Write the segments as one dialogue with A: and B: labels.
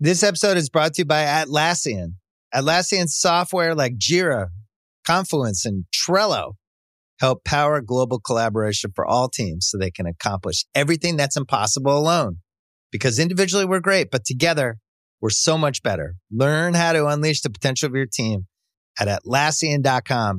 A: This episode is brought to you by Atlassian. Atlassian software like Jira, Confluence, and Trello help power global collaboration for all teams so they can accomplish everything that's impossible alone. Because individually we're great, but together we're so much better. Learn how to unleash the potential of your team at Atlassian.com.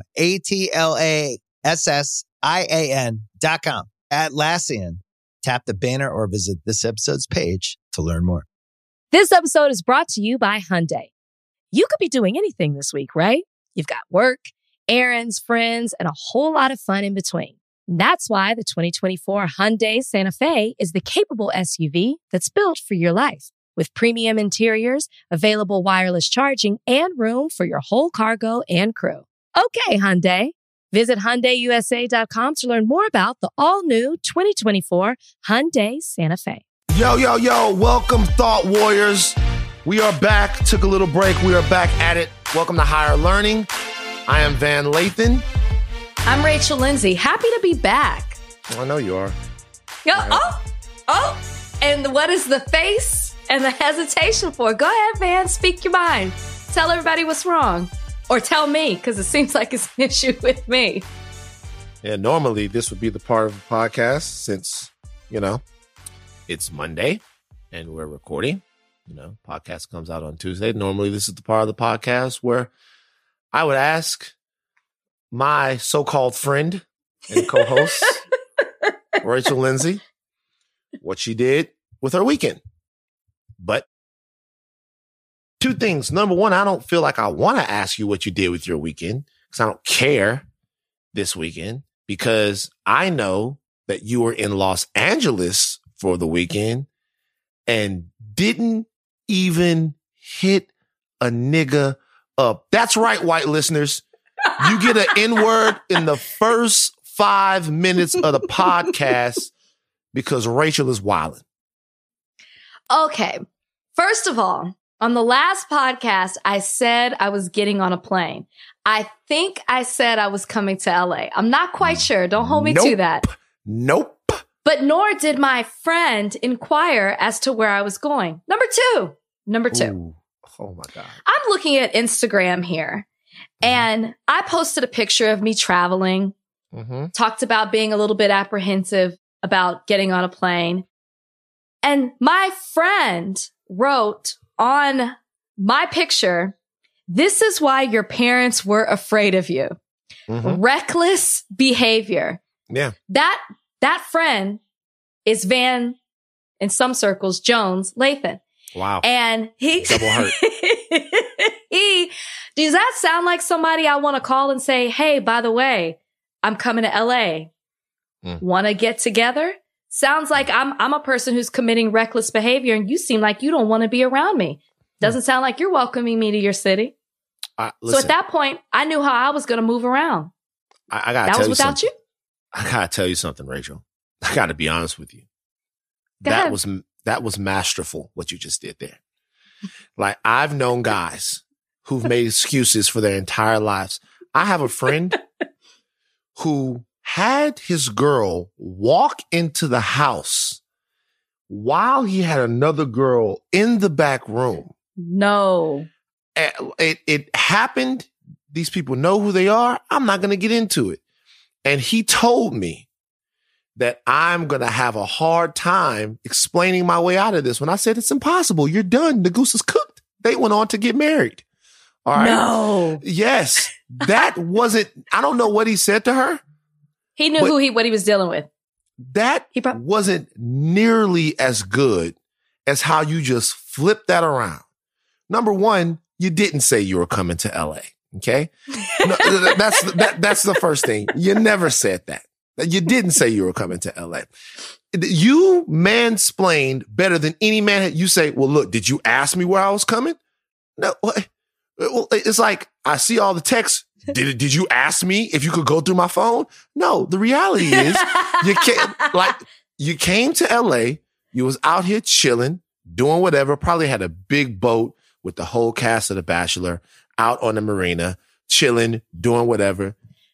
A: Atlassian.com. Atlassian. Tap the banner or visit this episode's page to learn more.
B: This episode is brought to you by Hyundai. You could be doing anything this week, right? You've got work, errands, friends, and a whole lot of fun in between. That's why the 2024 Hyundai Santa Fe is the capable SUV that's built for your life. With premium interiors, available wireless charging, and room for your whole cargo and crew. Okay, Hyundai. Visit HyundaiUSA.com to learn more about the all-new 2024 Hyundai Santa Fe.
C: Yo, welcome Thought Warriors. We are back, took a little break. We are back at it. Welcome to Higher Learning. I am Van Lathan.
D: I'm Rachel Lindsay. Happy to be back.
C: I know you are.
D: And what is the face and the hesitation for? Go ahead, Van, speak your mind. Tell everybody what's wrong. Or tell me, because it seems like it's an issue with me.
C: Yeah, normally this would be the part of the podcast since, it's Monday and we're recording. Podcast comes out on Tuesday. Normally this is the part of the podcast where I would ask my so-called friend and co-host, Rachel Lindsay, what she did with her weekend. But two things. Number one, I don't feel like I want to ask you what you did with your weekend because I don't care this weekend because I know that you were in Los Angeles for the weekend and didn't even hit a nigga up. That's right, white listeners. You get an N-word in the first 5 minutes of the podcast because Rachel is wilding.
D: Okay. First of all, on the last podcast, I said I was getting on a plane. I think I said I was coming to LA. I'm not quite sure. Don't hold me to that.
C: Nope.
D: But nor did my friend inquire as to where I was going. Number two.
C: Ooh. Oh my God.
D: I'm looking at Instagram here and I posted a picture of me traveling, talked about being a little bit apprehensive about getting on a plane. And my friend wrote on my picture, "This is why your parents were afraid of you." Reckless behavior.
C: Yeah.
D: That friend is Van, in some circles, Jones Lathan.
C: Wow.
D: And he
C: double hurt.
D: Does that sound like somebody I want to call and say, "Hey, by the way, I'm coming to LA. Want to get together?" Sounds like I'm a person who's committing reckless behavior and you seem like you don't want to be around me. Doesn't sound like you're welcoming me to your city. So at that point, I knew how I was going to move around.
C: I gotta
D: that
C: tell
D: was
C: you
D: without
C: something.
D: you?
C: I gotta tell you something, Rachel. I gotta be honest with you.
D: Go ahead.
C: That was masterful what you just did there. Like, I've known guys who've made excuses for their entire lives. I have a friend who had his girl walk into the house while he had another girl in the back room.
D: No.
C: It happened. These people know who they are. I'm not going to get into it. And he told me that I'm going to have a hard time explaining my way out of this. When I said, it's impossible. You're done. The goose is cooked. They went on to get married. All right.
D: No.
C: Yes. That wasn't, I don't know what he said to her.
D: He knew what he was dealing with.
C: That wasn't nearly as good as how you just flipped that around. Number one, you didn't say you were coming to LA. Okay. No, that's the first thing. You never said that. You didn't say you were coming to LA. You mansplained better than any man. You say, well, look, did you ask me where I was coming? No. Well, it's like, I see all the texts. Did you ask me if you could go through my phone? No, the reality is you came to LA. You was out here chilling, doing whatever, probably had a big boat with the whole cast of The Bachelor out on the marina, chilling, doing whatever.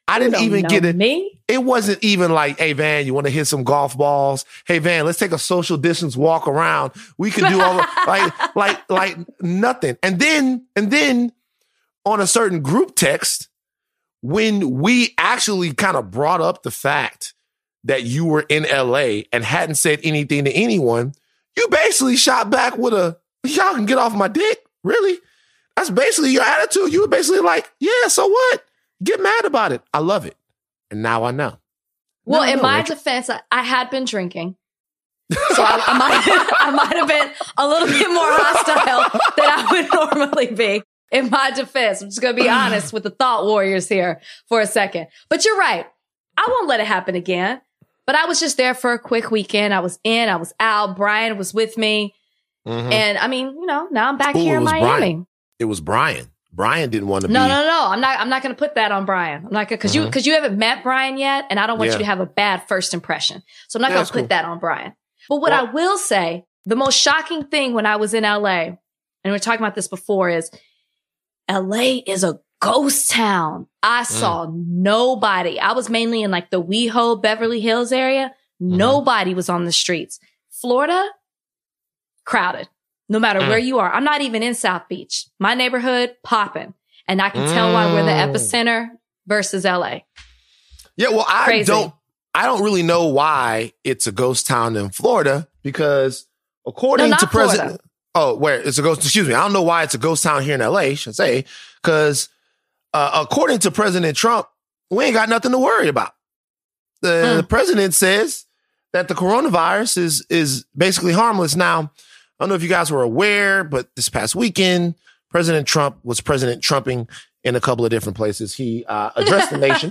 C: I didn't even get it.
D: Me?
C: It wasn't even like, hey, Van, you want to hit some golf balls? Hey, Van, let's take a social distance walk around. We could do all like nothing. And then on a certain group text, when we actually kind of brought up the fact that you were in LA and hadn't said anything to anyone, you basically shot back with y'all can get off my dick. Really? That's basically your attitude. You were basically like, yeah, so what? Get mad about it. I love it. And now I know.
D: Well, in my defense, I had been drinking. So I might have been a little bit more hostile than I would normally be. In my defense, I'm just going to be honest with the thought warriors here for a second. But you're right. I won't let it happen again. But I was just there for a quick weekend. I was in, I was out. Brian was with me. Mm-hmm. And I mean, now I'm back here in Miami.
C: Brian. It was Brian. Brian didn't want to be.
D: No. I'm not going to put that on Brian. I'm not going to, because you haven't met Brian yet, and I don't want you to have a bad first impression. So I'm not going to put that on Brian. But what I will say, the most shocking thing when I was in LA, and we were talking about this before, is LA is a ghost town. I saw nobody. I was mainly in like the WeHo, Beverly Hills area. Nobody was on the streets. Florida, crowded. No matter where you are. I'm not even in South Beach. My neighborhood, popping. And I can tell why we're the epicenter versus LA.
C: Yeah, well, I don't really know why it's a ghost town in Florida, because according to President... Oh, where it's a ghost... Excuse me. I don't know why it's a ghost town here in LA, should say, because according to President Trump, we ain't got nothing to worry about. The president says that the coronavirus is basically harmless. Now, I don't know if you guys were aware, but this past weekend, President Trump was President Trumping in a couple of different places. He addressed the nation.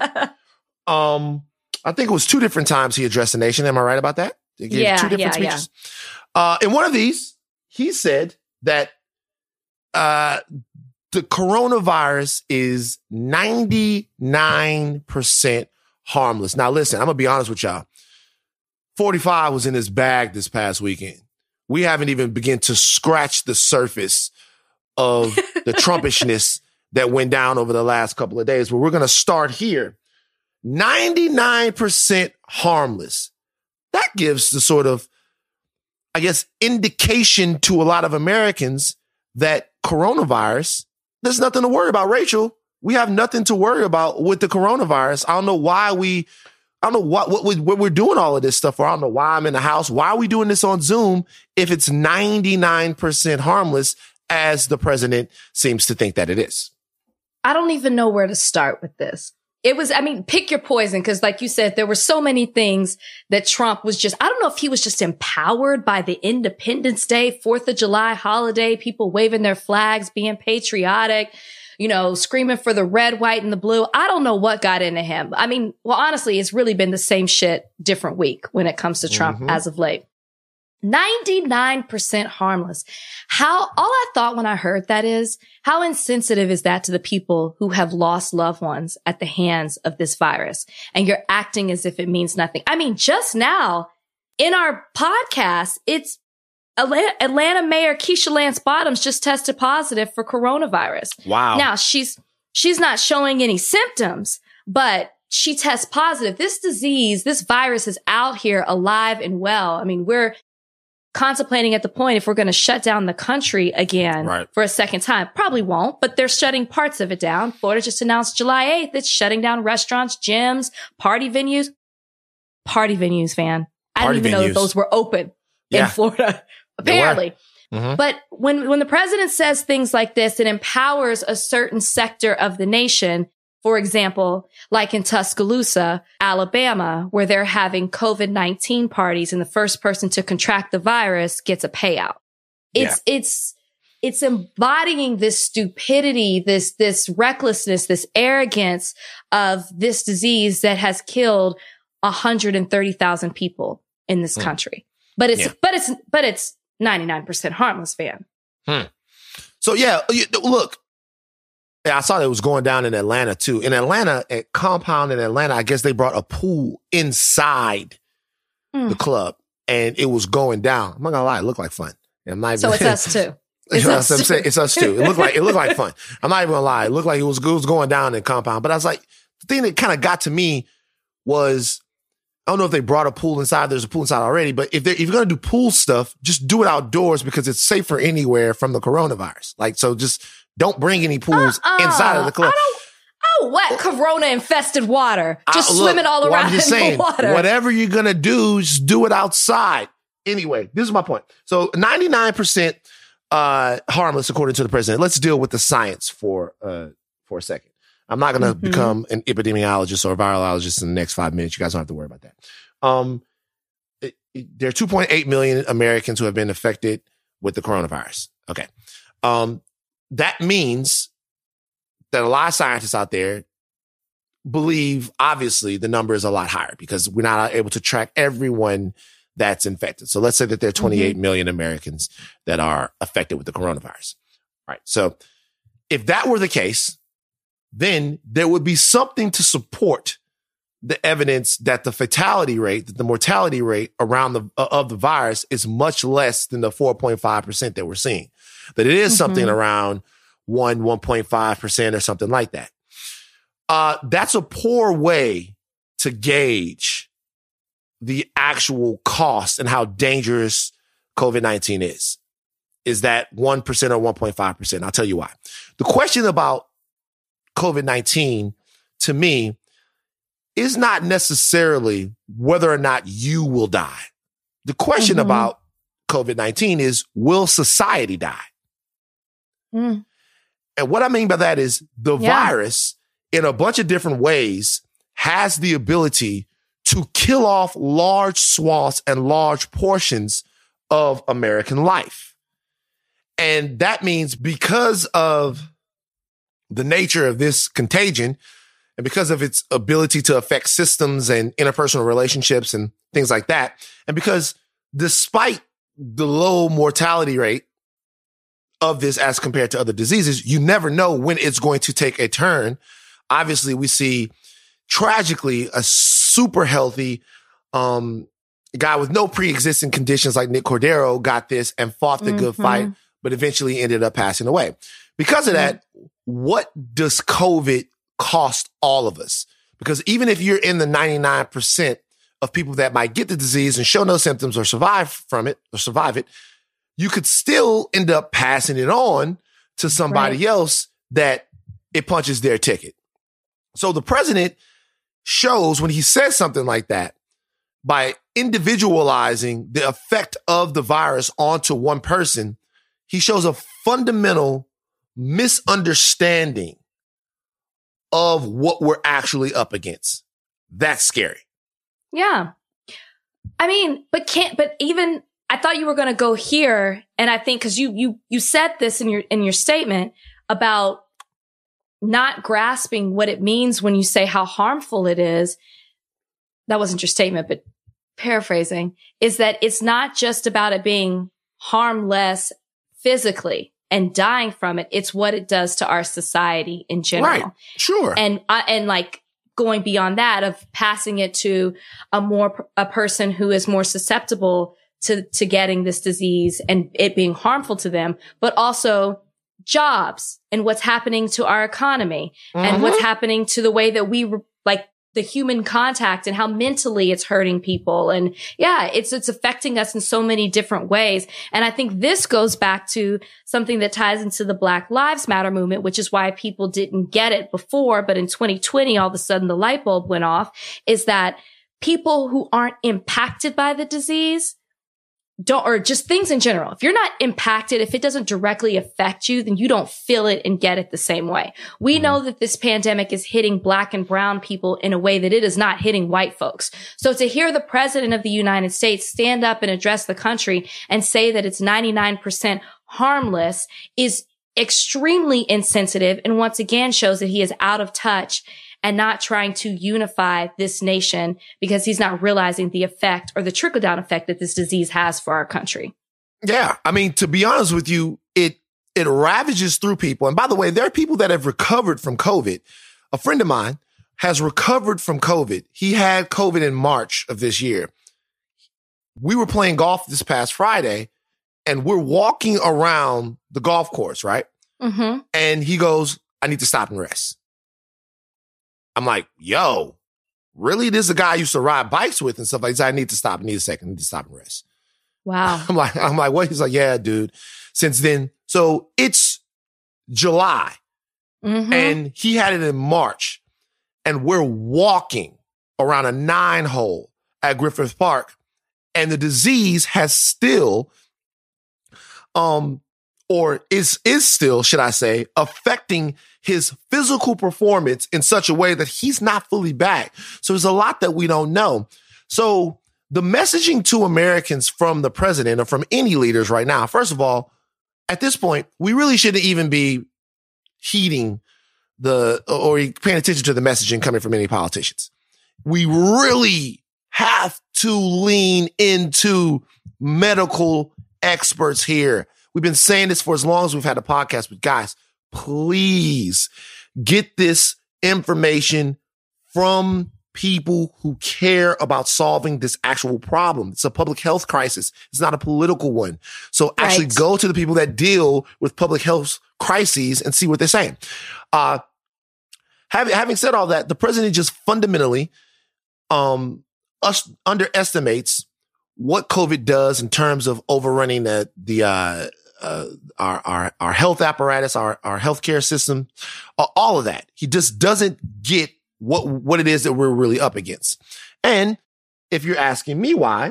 C: I think it was 2 different times he addressed the nation. Am I right about that? He gave 2 different speeches. Yeah. In one of these, he said that the coronavirus is 99% harmless. Now, listen, I'm going to be honest with y'all. 45 was in his bag this past weekend. We haven't even begun to scratch the surface of the Trumpishness that went down over the last couple of days. But we're going to start here. 99% harmless. That gives the sort of, I guess, indication to a lot of Americans that coronavirus, there's nothing to worry about. Rachel, we have nothing to worry about with the coronavirus. I don't know why what we're doing all of this stuff for. I don't know why I'm in the house. Why are we doing this on Zoom if it's 99% harmless, as the president seems to think that it is?
D: I don't even know where to start with this. Pick your poison, because like you said, there were so many things that Trump was just, I don't know if he was just empowered by the Independence Day, 4th of July holiday, people waving their flags, being patriotic, screaming for the red, white, and the blue. I don't know what got into him. Honestly, it's really been the same shit, different week when it comes to Trump as of late. 99% harmless. All I thought when I heard that is, how insensitive is that to the people who have lost loved ones at the hands of this virus? And you're acting as if it means nothing. Just now in our podcast, it's Atlanta Mayor Keisha Lance Bottoms just tested positive for coronavirus. Wow. Now she's not showing any symptoms, but she tests positive. This disease, this virus is out here alive and well. We're contemplating at the point if we're going to shut down the country again for a second time. Probably won't, but they're shutting parts of it down. Florida just announced July 8th. It's shutting down restaurants, gyms, party venues. Party venues, Van. I didn't even know that those were open in Florida, apparently. But when the president says things like this, it empowers a certain sector of the nation. For example, like in Tuscaloosa, Alabama, where they're having COVID-19 parties and the first person to contract the virus gets a payout. It's embodying this stupidity, this recklessness, this arrogance of this disease that has killed 130,000 people in this country. But it's 99% harmless, Van.
C: So look. I saw that it was going down in Atlanta, too. In Atlanta, at Compound in Atlanta, I guess they brought a pool inside the club, and it was going down. I'm not going to lie, it looked like fun.
D: So it's us, too.
C: It's us, too. It looked like fun. I'm not even going to lie. It looked like it was going down in Compound. But I was like, the thing that kind of got to me was, I don't know if they brought a pool inside. There's a pool inside already, but if you're going to do pool stuff, just do it outdoors because it's safer anywhere from the coronavirus. Like, so just don't bring any pools inside of the club.
D: Wet corona-infested water. Just swimming all around in the water.
C: Whatever you're going to do, just do it outside. Anyway, this is my point. So 99% harmless, according to the president. Let's deal with the science for a second. I'm not going to become an epidemiologist or a virologist in the next 5 minutes. You guys don't have to worry about that. There are 2.8 million Americans who have been affected with the coronavirus. Okay. That means that a lot of scientists out there believe, obviously, the number is a lot higher because we're not able to track everyone that's infected. So let's say that there are 28 million Americans that are affected with the coronavirus. All right. So if that were the case, then there would be something to support the evidence that the fatality rate, that the mortality rate around of the virus is much less than the 4.5% that we're seeing. That it is something around 1.5% or something like that. That's a poor way to gauge the actual cost and how dangerous COVID-19 is that 1% or 1.5%. I'll tell you why. The question about COVID-19 to me is not necessarily whether or not you will die. The question about COVID-19 is, will society die? And what I mean by that is the virus in a bunch of different ways has the ability to kill off large swaths and large portions of American life. And that means because of the nature of this contagion and because of its ability to affect systems and interpersonal relationships and things like that, and because despite the low mortality rate of this as compared to other diseases, you never know when it's going to take a turn. Obviously, we see tragically a super healthy guy with no pre-existing conditions like Nick Cordero got this and fought the good fight, but eventually ended up passing away. Because of that, what does COVID cost all of us? Because even if you're in the 99% of people that might get the disease and show no symptoms or survive it, you could still end up passing it on to somebody else that it punches their ticket. So the president shows when he says something like that, by individualizing the effect of the virus onto one person, he shows a fundamental misunderstanding of what we're actually up against. That's scary.
D: Yeah. I mean, but even I thought you were going to go here. And I think because you said this in your statement about not grasping what it means when you say how harmful it is. That wasn't your statement, but paraphrasing is that it's not just about it being harmless physically and dying from it. It's what it does to our society in general.
C: Right. Sure.
D: And like going beyond that of passing it to a person who is more susceptible to getting this disease and it being harmful to them, but also jobs and what's happening to our economy and what's happening to the way that we like the human contact and how mentally it's hurting people. And yeah, it's affecting us in so many different ways. And I think this goes back to something that ties into the Black Lives Matter movement, which is why people didn't get it before. But in 2020, all of a sudden the light bulb went off, is that people who aren't impacted by the disease or just things in general. If you're not impacted, if it doesn't directly affect you, then you don't feel it and get it the same way. We know that this pandemic is hitting Black and brown people in a way that it is not hitting white folks. So to hear the president of the United States stand up and address the country and say that it's 99% harmless is extremely insensitive. And once again shows that he is out of touch and not trying to unify this nation because he's not realizing the effect or the trickle-down effect that this disease has for our country.
C: Yeah. I mean, to be honest with you, it ravages through people. And by the way, there are people that have recovered from COVID. A friend of mine has recovered from COVID. He had COVID in March of this year. We were playing golf this past Friday and we're walking around the golf course, right? And he goes, I need to stop and rest. I'm like, yo, really? This is a guy I used to ride bikes with and stuff like that. I need to stop. I need a second. I need to stop and rest.
D: Wow.
C: I'm like, what? He's like, yeah, dude. Since then, so it's July and he had it in March and we're walking around a 9-hole at Griffith Park and the disease has still, or is still, should I say, affecting his physical performance in such a way that he's not fully back. So there's a lot that we don't know. So the messaging to Americans from the president or from any leaders right now, first of all, at this point, we really shouldn't even be heeding or paying attention to the messaging coming from any politicians. We really have to lean into medical experts here. We've been saying this for as long as we've had a podcast, but guys, please get this information from people who care about solving this actual problem. It's a public health crisis. It's not a political one. So actually go to the people that deal with public health crises and see what they're saying. Having said all that, the president just fundamentally underestimates what COVID does in terms of overrunning our health apparatus, our healthcare system, all of that. He just doesn't get what it is that we're really up against. And if you're asking me why,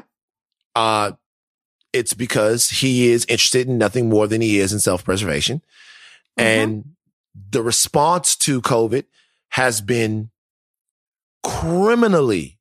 C: it's because he is interested in nothing more than he is in self-preservation. And the response to COVID has been criminally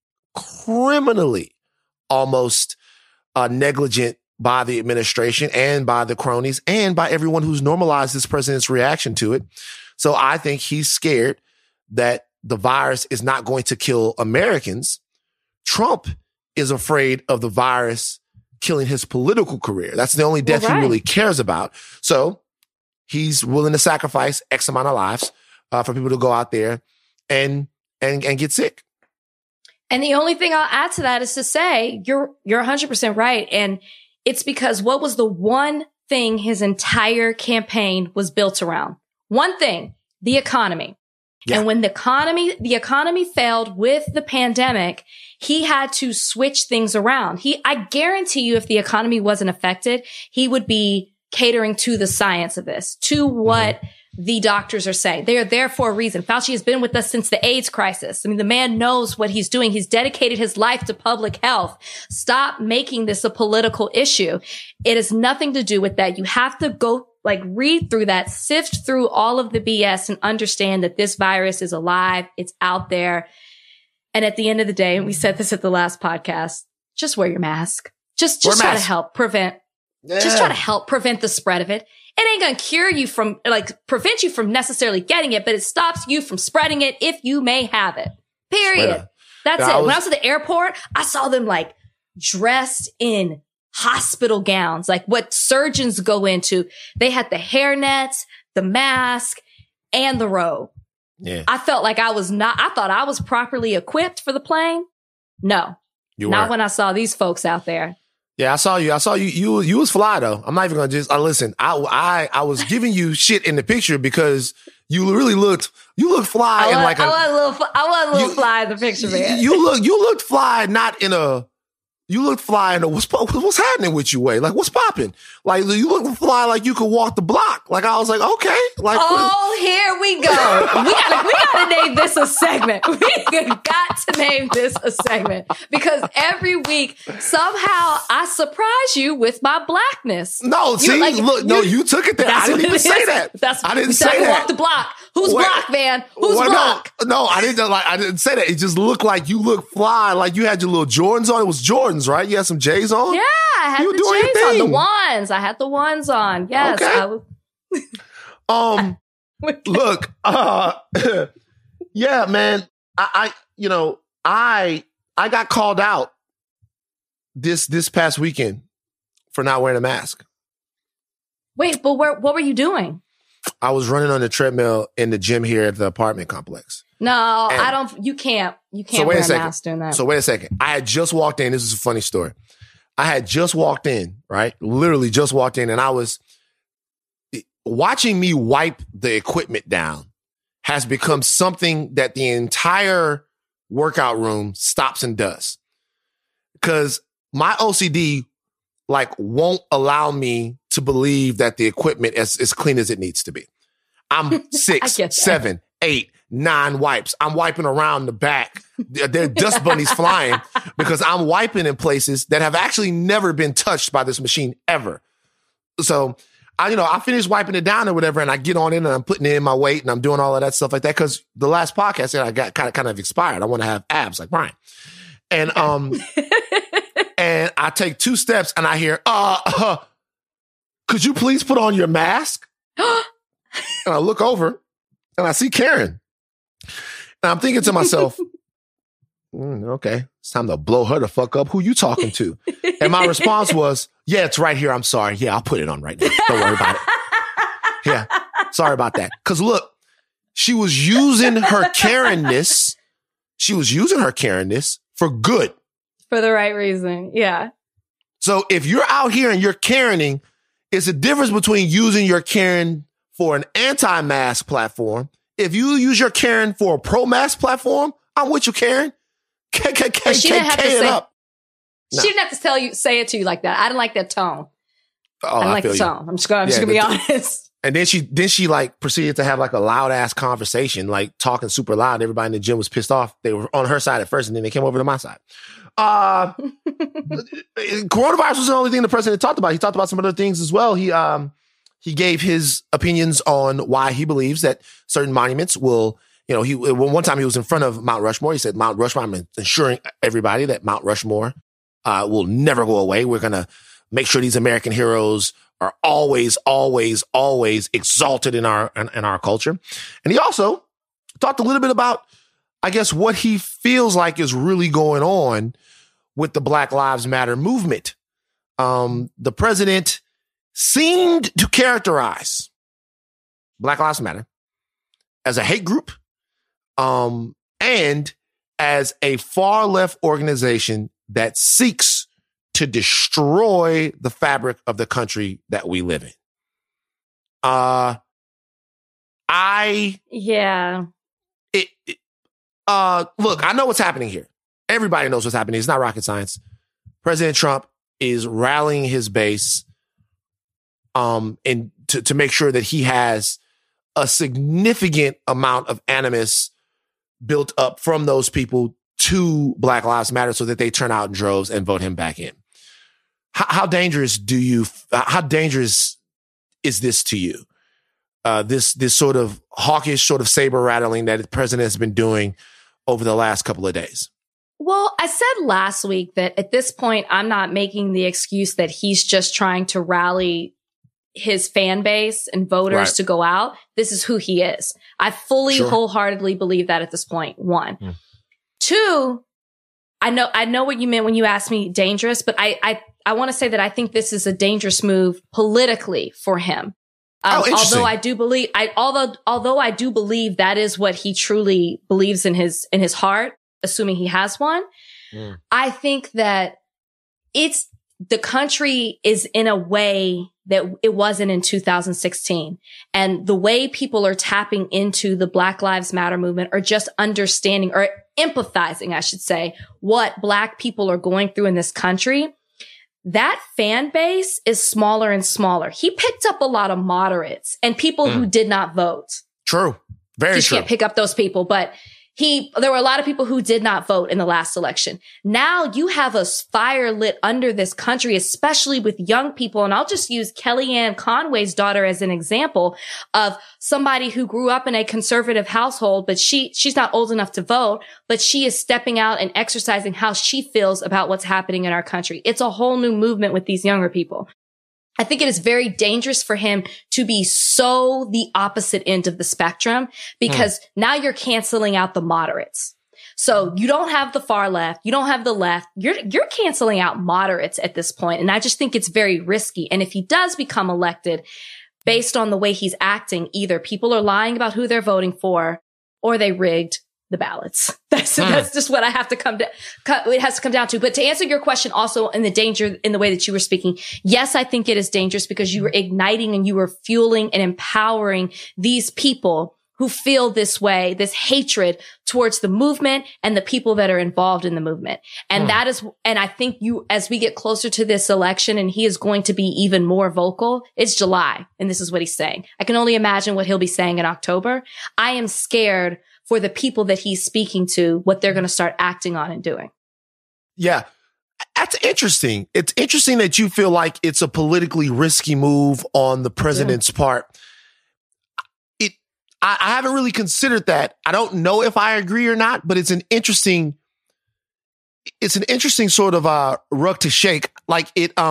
C: almost negligent by the administration and by the cronies and by everyone who's normalized this president's reaction to it. So I think he's scared that the virus is not going to kill Americans. Trump is afraid of the virus killing his political career. That's the only death he really cares about. So he's willing to sacrifice X amount of lives for people to go out there and get sick.
D: And the only thing I'll add to that is to say you're 100% right. And it's because what was the one thing his entire campaign was built around? One thing, the economy. Yeah. And when the economy failed with the pandemic, he had to switch things around. I guarantee you, if the economy wasn't affected, he would be catering to the science of this, to what the doctors are saying. They are there for a reason. Fauci has been with us since the AIDS crisis. I mean, the man knows what he's doing. He's dedicated his life to public health. Stop making this a political issue. It has nothing to do with that. You have to go read through that, sift through all of the BS and understand that this virus is alive. It's out there. And at the end of the day, and we said this at the last podcast, just wear your mask. Just try to help prevent. Yeah. Just try to help prevent the spread of it. It ain't going to cure you from, prevent you from necessarily getting it, but it stops you from spreading it if you may have it. Period. That's it. When I was at the airport, I saw them dressed in hospital gowns, like what surgeons go into. They had the hairnets, the mask, and the robe. Yeah. I felt like I thought I was properly equipped for the plane. No, not when I saw these folks out there.
C: Yeah, I saw you. You was fly though. I'm not even gonna listen. I was giving you shit in the picture because you really looked fly.
D: I was a little fly in the picture, man.
C: You looked fly, you look fly in a what's happening with you way? What's popping? You look fly like you could walk the block. I was like, okay.
D: Here we go. We gotta name this a segment. We got to name this a segment because every week somehow I surprise you with my blackness.
C: No, you took it there. I didn't even say that. I didn't say that.
D: Walk the block. Who's block, man? Who's block?
C: No, I didn't say that. It just looked like you looked fly. You had your little Jordans on. It was Jordans, right? You had some J's on?
D: Yeah, I had the J's on. The ones. I had the ones on. Yes.
C: Okay. Look, yeah, man. I got called out this past weekend for not wearing a mask.
D: Wait, but what were you doing?
C: I was running on the treadmill in the gym here at the apartment complex.
D: No, I don't. You can't wear a mask doing that.
C: So wait a second. I had just walked in. This is a funny story. I had just walked in, right? Literally just walked in, and I was watching me wipe the equipment down has become something that the entire workout room stops and does. Because my OCD won't allow me to believe that the equipment is clean as it needs to be. I'm 6, 7, 8, 9 wipes. I'm wiping around the back. There are dust bunnies flying because I'm wiping in places that have actually never been touched by this machine ever. So I finish wiping it down or whatever, and I get on in and I'm putting in my weight and I'm doing all of that stuff like that. Cause the last podcast that I got kind of expired. I want to have abs like Brian. And, and I take 2 steps and I hear, could you please put on your mask? And I look over and I see Karen. And I'm thinking to myself, okay, it's time to blow her the fuck up. Who you talking to? And my response was, yeah, it's right here. I'm sorry. Yeah, I'll put it on right now. Don't worry about it. Yeah, sorry about that. Because look, she was using her Karen-ness. She was using her Karen-ness for good.
D: For the right reason. Yeah.
C: So if you're out here and you're Karening, it's a difference between using your Karen for an anti-mask platform. If you use your Karen for a pro-mask platform, I'm with you, Karen. She didn't have to say up.
D: No. She didn't have to say it to you like that. I didn't like that tone.
C: Oh,
D: I didn't like the tone. I'm just gonna be honest.
C: And then she proceeded to have a loud ass conversation, talking super loud. Everybody in the gym was pissed off. They were on her side at first, and then they came over to my side. Coronavirus was the only thing the president talked about. He talked about some other things as well. He gave his opinions on why he believes that certain monuments will. One time he was in front of Mount Rushmore. He said, Mount Rushmore, I'm assuring everybody that Mount Rushmore will never go away. We're going to make sure these American heroes are always, always, always exalted in our culture. And he also talked a little bit about, I guess, what he feels like is really going on with the Black Lives Matter movement. The president seemed to characterize Black Lives Matter as a hate group, and as a far left organization that seeks to destroy the fabric of the country that we live in. Look, I know what's happening here. Everybody knows what's happening. It's not rocket science. President Trump is rallying his base, and to make sure that he has a significant amount of animus built up from those people to Black Lives Matter so that they turn out in droves and vote him back in. How dangerous is this to you? This sort of hawkish, sort of saber rattling that the president has been doing over the last couple of days?
D: Well, I said last week that at this point, I'm not making the excuse that he's just trying to rally his fan base and voters to go out. This is who he is. I fully, wholeheartedly believe that at this point. 1. 2, I know what you meant when you asked me dangerous, but I want to say that I think this is a dangerous move politically for him. Although I do believe that is what he truly believes in his heart, assuming he has one. I think that the country is in a way that it wasn't in 2016. And the way people are tapping into the Black Lives Matter movement or just understanding or empathizing, I should say, what Black people are going through in this country, that fan base is smaller and smaller. He picked up a lot of moderates and people who did not vote.
C: True. Very true.
D: You can't pick up those people, but there were a lot of people who did not vote in the last election. Now you have a fire lit under this country, especially with young people. And I'll just use Kellyanne Conway's daughter as an example of somebody who grew up in a conservative household, but she's not old enough to vote, but she is stepping out and exercising how she feels about what's happening in our country. It's a whole new movement with these younger people. I think it is very dangerous for him to be so the opposite end of the spectrum because now you're canceling out the moderates. So you don't have the far left. You don't have the left. You're canceling out moderates at this point. And I just think it's very risky. And if he does become elected based on the way he's acting, either people are lying about who they're voting for or they rigged the ballots. That's just what I have to it has to come down to. But to answer your question also in the danger in the way that you were speaking, yes, I think it is dangerous because you were igniting and you were fueling and empowering these people who feel this way, this hatred towards the movement and the people that are involved in the movement. And and I think as we get closer to this election and he is going to be even more vocal, it's July. And this is what he's saying. I can only imagine what he'll be saying in October. I am scared for the people that he's speaking to, what they're going to start acting on and doing.
C: Yeah. That's interesting. It's interesting that you feel like it's a politically risky move on the president's part. I haven't really considered that. I don't know if I agree or not, but it's an interesting sort of rug to shake. Like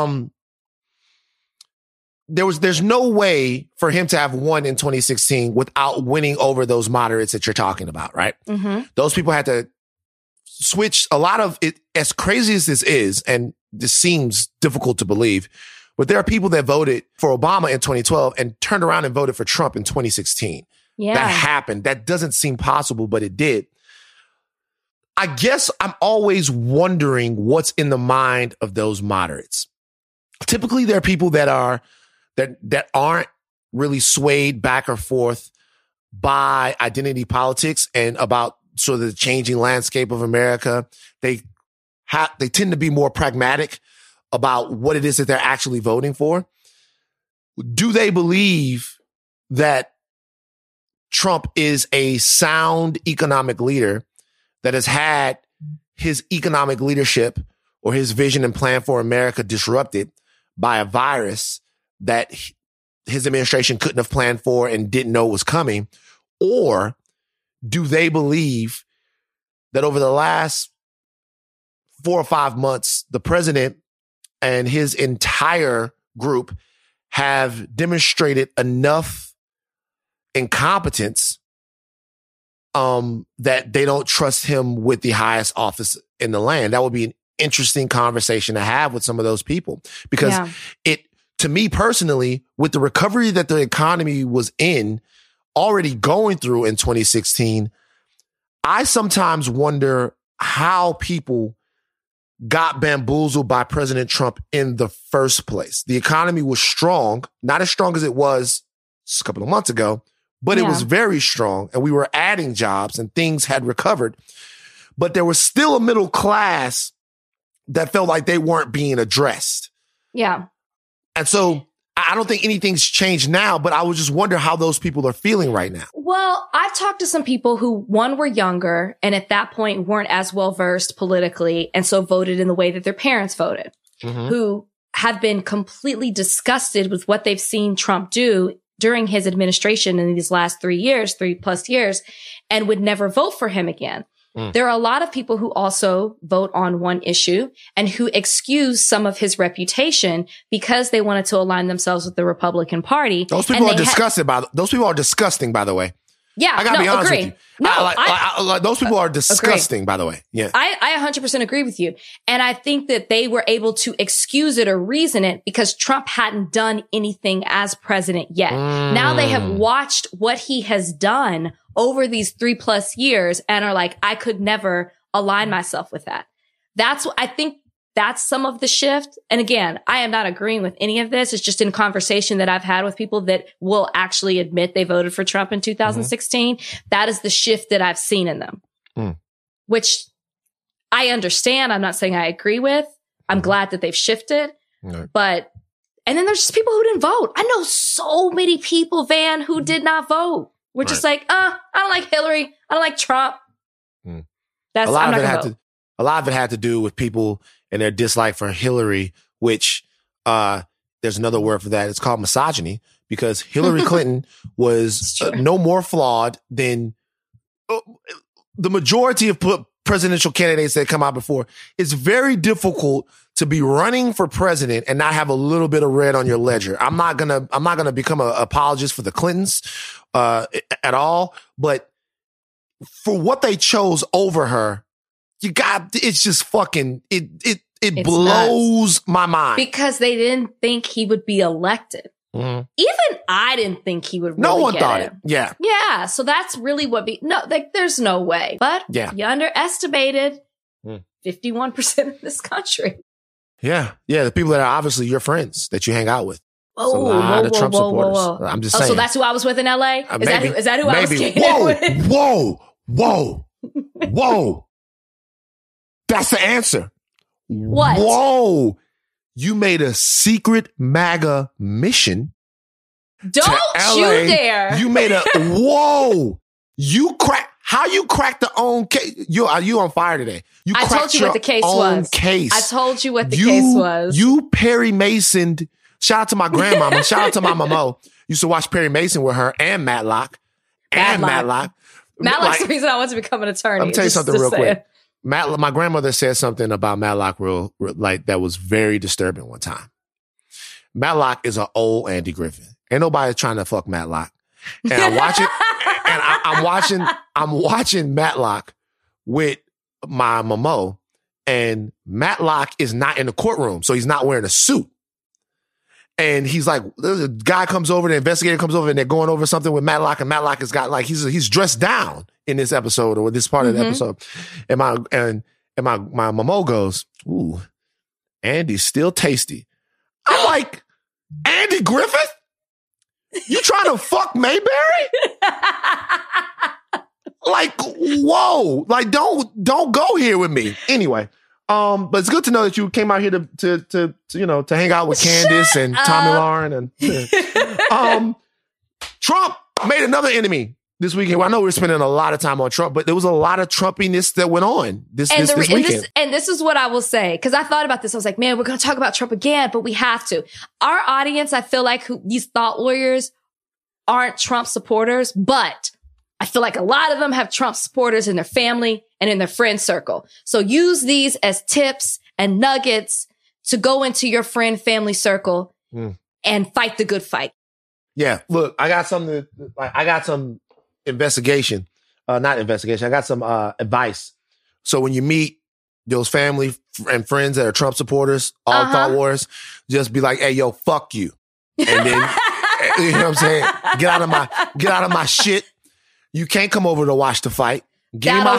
C: there's no way for him to have won in 2016 without winning over those moderates that you're talking about, right? Mm-hmm. Those people had to switch a lot of it. As crazy as this is, and this seems difficult to believe, but there are people that voted for Obama in 2012 and turned around and voted for Trump in 2016. Yeah. That happened. That doesn't seem possible, but it did. I guess I'm always wondering what's in the mind of those moderates. Typically, there are people that aren't really swayed back or forth by identity politics and about sort of the changing landscape of America. They tend to be more pragmatic about what it is that they're actually voting for. Do they believe that Trump is a sound economic leader that has had his economic leadership or his vision and plan for America disrupted by a virus that his administration couldn't have planned for and didn't know was coming? Or do they believe that over the last 4 or 5 months, the president and his entire group have demonstrated enough incompetence that they don't trust him with the highest office in the land? That would be an interesting conversation to have with some of those people, because to me personally, with the recovery that the economy was already going through in 2016, I sometimes wonder how people got bamboozled by President Trump in the first place. The economy was strong, not as strong as it was a couple of months ago, but it was very strong, and we were adding jobs and things had recovered. But there was still a middle class that felt like they weren't being addressed.
D: Yeah.
C: And so I don't think anything's changed now, but I would just wonder how those people are feeling right now.
D: Well, I've talked to some people who, one, were younger and at that point weren't as well versed politically and so voted in the way that their parents voted, who have been completely disgusted with what they've seen Trump do during his administration in these last 3+ years, and would never vote for him again. There are a lot of people who also vote on one issue and who excuse some of his reputation because they wanted to align themselves with the Republican Party.
C: Those people are disgusting, those people are disgusting, by the way.
D: Yeah,
C: I gotta be honest with you.
D: No,
C: those people are disgusting, by the way. Yeah,
D: I 100% agree with you. And I think that they were able to excuse it or reason it because Trump hadn't done anything as president yet. Now they have watched what he has done over these 3+ years and are like, I could never align myself with that. I think that's some of the shift. And again, I am not agreeing with any of this. It's just in conversation that I've had with people that will actually admit they voted for Trump in 2016. That is the shift that I've seen in them, which I understand. I'm not saying I agree with. I'm glad that they've shifted, but, and then there's just people who didn't vote. I know so many people, Van, who did not vote. We're just like, I don't like Hillary. I don't like Trump. That's
C: a lot of it had to do with people and their dislike for Hillary, which there's another word for that. It's called misogyny, because Hillary Clinton was no more flawed than the majority of presidential candidates that come out before. It's very difficult to be running for president and not have a little bit of red on your ledger. I'm not gonna become an apologist for the Clintons at all, but for what they chose over her, it's just fucking it blows my mind, because
D: they didn't think he would be elected. Even I didn't think he would.
C: No one thought it. Yeah.
D: So that's really there's no way. But you underestimated 51% of this country.
C: Yeah. The people that are obviously your friends that you hang out with. It's a lot of Trump supporters. I'm just saying.
D: So that's who I was with in LA? Is that who I was skating with?
C: Whoa. That's the answer.
D: What?
C: Whoa. You made a secret MAGA mission.
D: Don't you dare.
C: You made how you cracked the own case? You on fire today.
D: I told you what the case was. I told you what the case was.
C: You Perry Masoned. Shout out to my grandmama. Shout out to my mama. Used to watch Perry Mason with her and Matlock.
D: Matlock's the reason I want to become an attorney.
C: Let me tell you something real quick. My grandmother said something about Matlock that was very disturbing one time. Matlock is an old Andy Griffin. Ain't nobody trying to fuck Matlock. And I'm watching Matlock with my mamo, and Matlock is not in the courtroom, so he's not wearing a suit. And he's like, the guy comes over, the investigator comes over, and they're going over something with Matlock, and Matlock has got like he's dressed down in this episode or this part of the episode. And my mamo goes, "Ooh, Andy's still tasty." I'm like, Andy Griffith? You trying to fuck Mayberry? Like, whoa. Like, don't go here with me. Anyway, but it's good to know that you came out here to hang out with Candace and Tommy Lauren and Trump made another enemy this weekend. Well, I know we're spending a lot of time on Trump, but there was a lot of Trumpiness that went on this weekend.
D: And this is what I will say, because I thought about this. I was like, man, we're going to talk about Trump again, but we have to. Our audience, I feel like these thought warriors aren't Trump supporters, but I feel like a lot of them have Trump supporters in their family and in their friend circle. So use these as tips and nuggets to go into your friend family circle and fight the good fight.
C: Yeah. Look, I got some investigation, not investigation. I got some advice. So when you meet those family and friends that are Trump supporters, all thought wars, just be like, "Hey, yo, fuck you." And then, you know what I'm saying? Get out of my shit. You can't come over to watch the fight. Give me my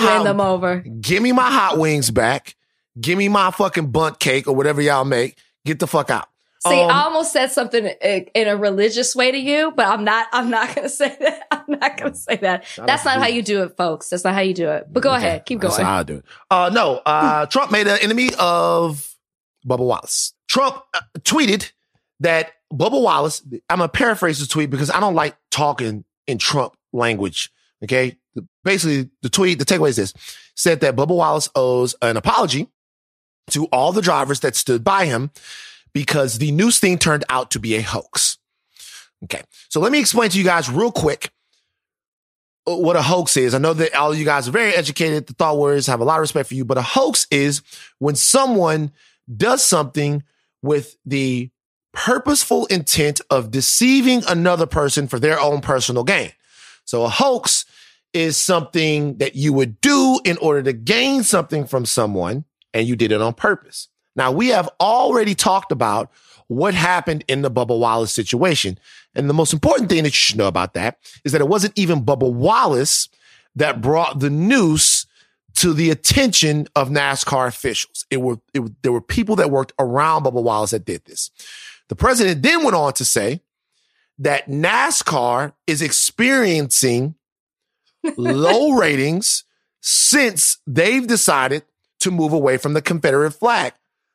C: hot wings back. Give me my fucking bunt cake or whatever y'all make. Get the fuck out.
D: See, I almost said something in a religious way to you, but I'm not going to say that. I'm not going to say that. That's not how you do it, folks. That's not how you do it. But go ahead. Keep going.
C: That's how I do it. Trump made an enemy of Bubba Wallace. Trump tweeted that Bubba Wallace, I'm going to paraphrase the tweet because I don't like talking in Trump language. Okay. Basically, the takeaway is this: said that Bubba Wallace owes an apology to all the drivers that stood by him because the news thing turned out to be a hoax. Okay. So let me explain to you guys real quick what a hoax is. I know that all of you guys are very educated. The thought warriors have a lot of respect for you, but a hoax is when someone does something with the purposeful intent of deceiving another person for their own personal gain. So a hoax is something that you would do in order to gain something from someone, and you did it on purpose. Now, we have already talked about what happened in the Bubba Wallace situation. And the most important thing that you should know about that is that it wasn't even Bubba Wallace that brought the noose to the attention of NASCAR officials. There were people that worked around Bubba Wallace that did this. The president then went on to say that NASCAR is experiencing low ratings since they've decided to move away from the Confederate flag.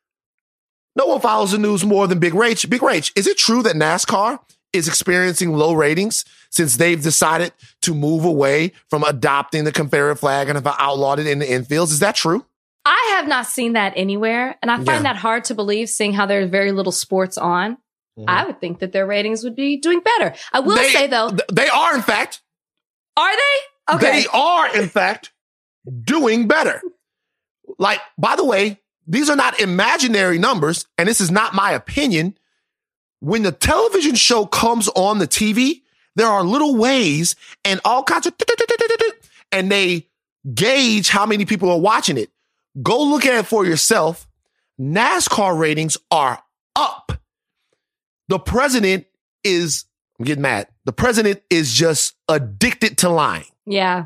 C: No one follows the news more than Big Rach. Big Rach, is it true that NASCAR is experiencing low ratings since they've decided to move away from adopting the Confederate flag and have outlawed it in the infields? Is that true?
D: I have not seen that anywhere, and I find that hard to believe, seeing how there's very little sports on. I would think that their ratings would be doing better. I will say, though.
C: They are, in fact.
D: Are they? Okay.
C: They are, in fact, doing better. Like, by the way, these are not imaginary numbers, and this is not my opinion. When the television show comes on the TV, there are little ways and all kinds of, and they gauge how many people are watching it. Go look at it for yourself. NASCAR ratings are up. The president is, I'm getting mad. The president is just addicted to lying.
D: Yeah.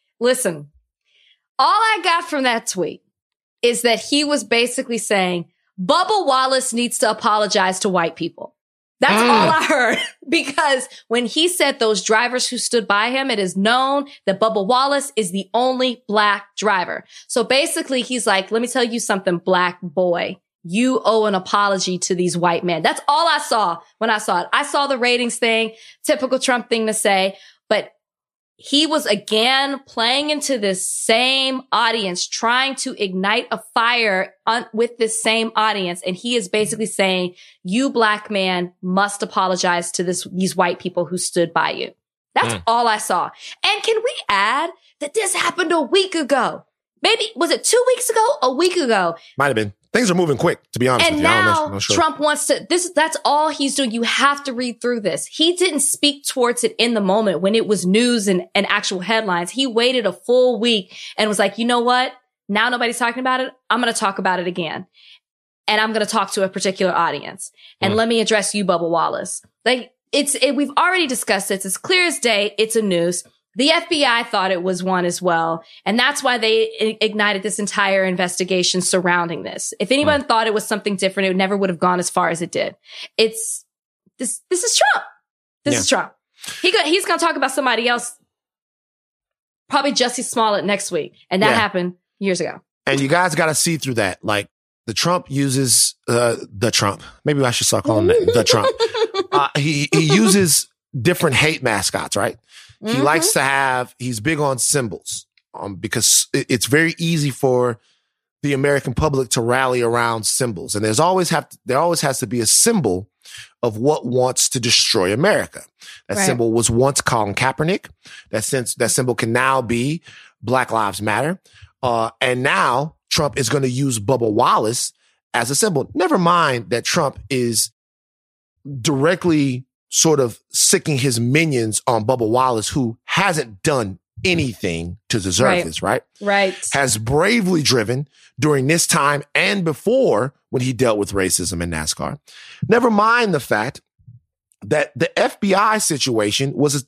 D: Listen, all I got from that tweet is that he was basically saying, Bubba Wallace needs to apologize to white people. That's all I heard. Because when he said those drivers who stood by him, it is known that Bubba Wallace is the only black driver. So basically he's like, let me tell you something, black boy. You owe an apology to these white men. That's all I saw when I saw it. I saw the ratings thing, typical Trump thing to say, but he was again playing into this same audience, trying to ignite a fire with this same audience. And he is basically saying, you black man must apologize to these white people who stood by you. That's all I saw. And can we add that this happened a week ago? Maybe, was it 2 weeks ago? A week ago.
C: Might have been. Things are moving quick, to be honest
D: with you. And now Trump wants to, that's all he's doing. You have to read through this. He didn't speak towards it in the moment when it was news and actual headlines. He waited a full week and was like, you know what? Now nobody's talking about it. I'm going to talk about it again. And I'm going to talk to a particular audience. And let me address you, Bubba Wallace. Like, we've already discussed this. It's clear as day. It's a noose. The FBI thought it was one as well. And that's why they ignited this entire investigation surrounding this. If anyone thought it was something different, it never would have gone as far as it did. This is Trump. This is Trump. He's going to talk about somebody else, probably Jussie Smollett next week. And that happened years ago.
C: And you guys got to see through that. Like, the Trump uses, the Trump. Maybe I should start calling him the Trump. He uses different hate mascots, right? He likes to he's big on symbols, because it's very easy for the American public to rally around symbols. And there always has to be a symbol of what wants to destroy America. That symbol was once Colin Kaepernick. That symbol can now be Black Lives Matter. And now Trump is going to use Bubba Wallace as a symbol. Never mind that Trump is directly sort of sicking his minions on Bubba Wallace, who hasn't done anything to deserve this, right?
D: Right.
C: Has bravely driven during this time and before when he dealt with racism in NASCAR. Never mind the fact that the FBI situation was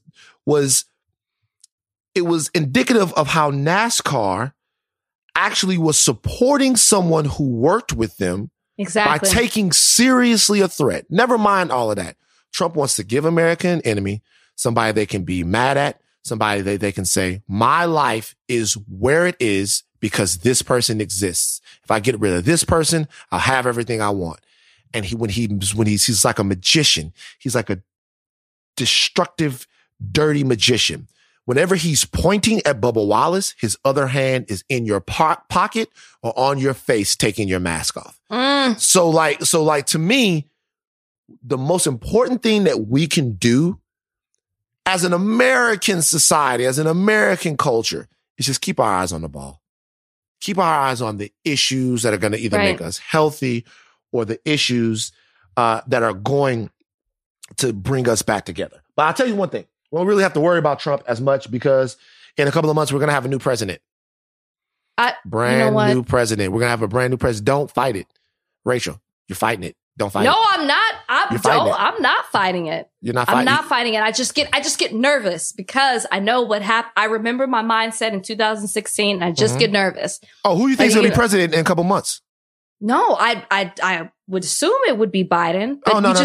C: indicative of how NASCAR actually was supporting someone who worked with them by taking seriously a threat. Never mind all of that. Trump wants to give America an enemy, somebody they can be mad at, somebody that they can say, my life is where it is because this person exists. If I get rid of this person, I'll have everything I want. And he's like a magician. He's like a destructive, dirty magician. Whenever he's pointing at Bubba Wallace, his other hand is in your pocket or on your face, taking your mask off. So to me, the most important thing that we can do as an American society, as an American culture, is just keep our eyes on the ball. Keep our eyes on the issues that are going to either make us healthy or the issues that are going to bring us back together. But I'll tell you one thing. We don't really have to worry about Trump as much because in a couple of months, we're going to have a new president. Brand new president. We're going to have a brand new president. Don't fight it. Rachel, you're fighting it. Don't fight it.
D: No, I'm not. I'm not fighting it.
C: You're not fighting it.
D: I'm not fighting it. I just get nervous because I know what happened. I remember my mindset in 2016 and I just get nervous.
C: Oh, who do you think is going to be president in a couple months?
D: No, I would assume it would be Biden.
C: Oh, no.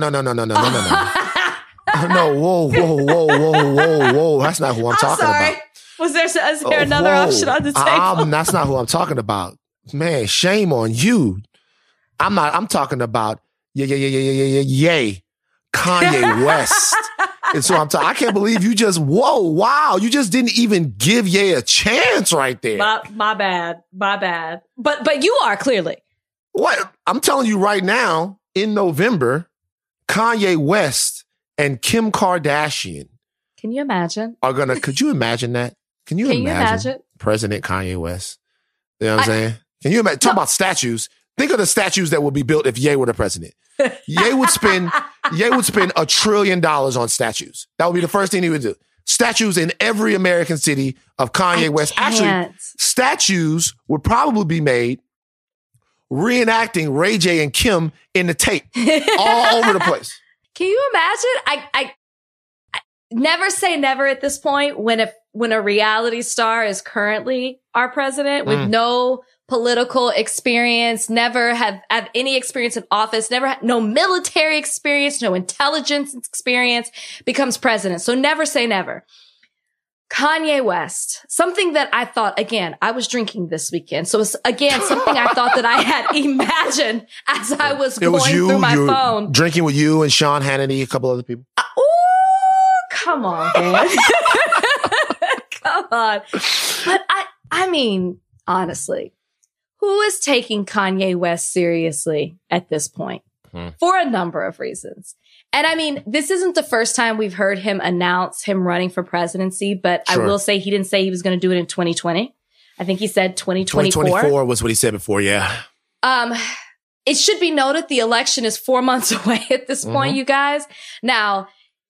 C: No, whoa. That's not who I'm talking about.
D: Is there another option on the table?
C: That's not who I'm talking about. Man, shame on you. I'm talking about Kanye West. And so I can't believe you just, you just didn't even give Ye a chance right there.
D: My bad. But you are clearly.
C: What? I'm telling you right now, in November, Kanye West and Kim Kardashian.
D: Can you imagine?
C: Could you imagine that? Can you imagine President Kanye West? You know what I'm saying? Can you imagine? Talk about statues. Think of the statues that would be built if Ye were the president. Ye would spend $1 trillion on statues. That would be the first thing he would do. Statues in every American city of Kanye West. Actually, statues would probably be made reenacting Ray J and Kim in the tape all over the place.
D: Can you imagine? I never say never at this point when a reality star is currently our president with no political experience, never have any experience in office, never had no military experience, no intelligence experience, becomes president. So never say never. Kanye West, something that I thought, again, I was drinking this weekend. So it's, again, something I thought that I had imagined as I was going through my phone.
C: Drinking with you and Sean Hannity, a couple other people.
D: Come on, man. Come on. But I mean, honestly, who is taking Kanye West seriously at this point? For a number of reasons. And I mean, this isn't the first time we've heard him announce him running for presidency, but sure. I will say he didn't say he was going to do it in 2020. I think he said 2024.
C: 2024 was what he said before, yeah.
D: It should be noted the election is 4 months away at this point, you guys. Now,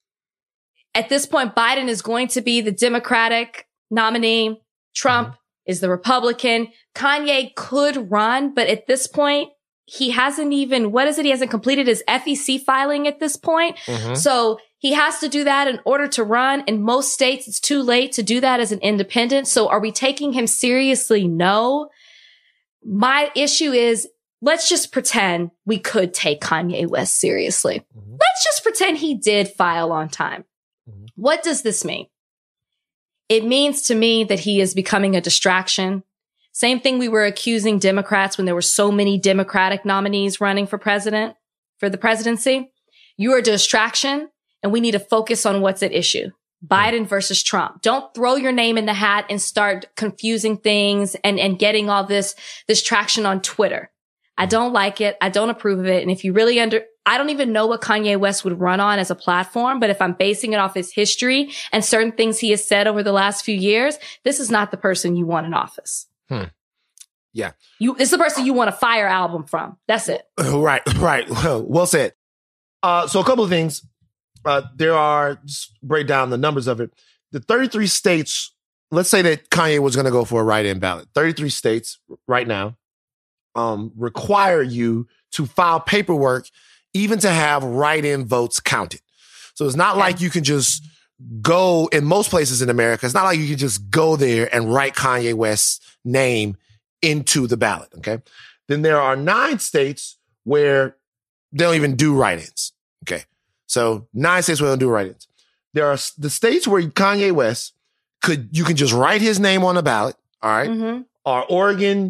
D: at this point, Biden is going to be the Democratic nominee. Trump is the Republican. Kanye could run, but at this point, he hasn't even, he hasn't completed his FEC filing at this point. So he has to do that in order to run. In most states, it's too late to do that as an independent. So are we taking him seriously? No. My issue is, let's just pretend we could take Kanye West seriously. Let's just pretend he did file on time. What does this mean? It means to me that he is becoming a distraction. Same thing we were accusing Democrats when there were so many Democratic nominees running for the presidency. You are a distraction, and we need to focus on what's at issue. Biden versus Trump. Don't throw your name in the hat and start confusing things and getting all this traction on Twitter. I don't like it. I don't approve of it. And if you really I don't even know what Kanye West would run on as a platform, but if I'm basing it off his history and certain things he has said over the last few years, this is not the person you want in office.
C: Yeah.
D: It's the person you want a Fire album from. That's it.
C: Right. Well said. So a couple of things. Just break down the numbers of it. The 33 states, let's say that Kanye was going to go for a write-in ballot. 33 states right now require you to file paperwork even to have write-in votes counted. So it's not like you can just go, in most places in America, it's not like you can just go there and write Kanye West's name into the ballot, okay? Then there are 9 states where they don't even do write-ins, okay? So 9 states where they don't do write-ins. There are the states where Kanye West you can just write his name on the ballot, all right? Are Oregon,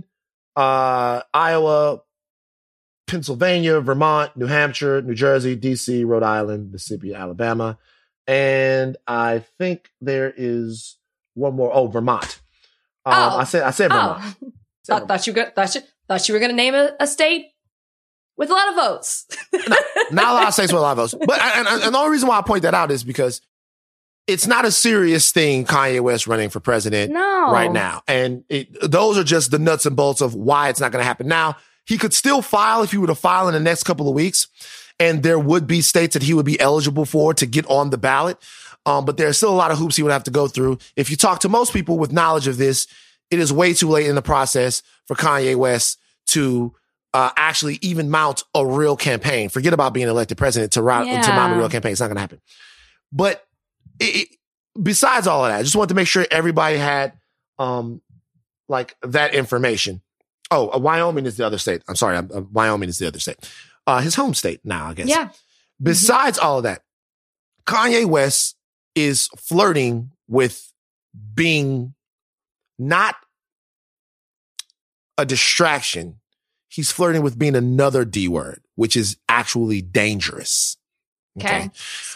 C: Iowa, Pennsylvania, Vermont, New Hampshire, New Jersey, DC, Rhode Island, Mississippi, Alabama, and I think there is one more. Vermont. I said Vermont.
D: Thought you were going to name a state with a lot of votes.
C: No, not a lot of states with a lot of votes. But and the only reason why I point that out is because it's not a serious thing, Kanye West running for president right now. And those are just the nuts and bolts of why it's not going to happen. Now, he could still file if he were to file in the next couple of weeks. And there would be states that he would be eligible for to get on the ballot. But there are still a lot of hoops he would have to go through. If you talk to most people with knowledge of this, it is way too late in the process for Kanye West to actually even mount a real campaign. Forget about being elected president to mount a real campaign. It's not going to happen. But besides all of that, I just wanted to make sure everybody had that information. Wyoming is the other state. I'm sorry. Wyoming is the other state. His home state now, I guess. Yeah. Besides all of that, Kanye West is flirting with being not a distraction. He's flirting with being another D word, which is actually dangerous.
D: Okay.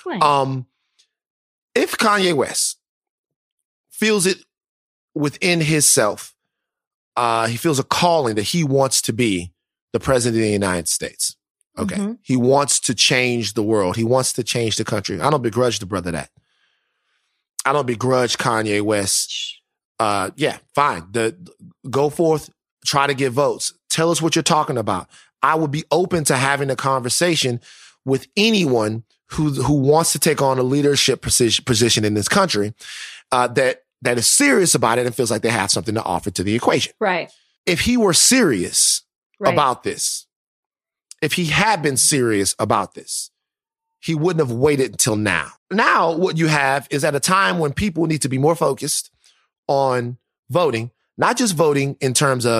C: If Kanye West feels it within himself, he feels a calling that he wants to be the president of the United States. Okay. He wants to change the world. He wants to change the country. I don't begrudge the brother that. I don't begrudge Kanye West. Fine. Go forth, try to get votes. Tell us what you're talking about. I would be open to having a conversation with anyone who wants to take on a leadership position in this country, that is serious about it and feels like they have something to offer to the equation.
D: Right.
C: If he were serious about this, if he had been serious about this, he wouldn't have waited until now. Now, what you have is at a time when people need to be more focused on voting, not just voting in terms of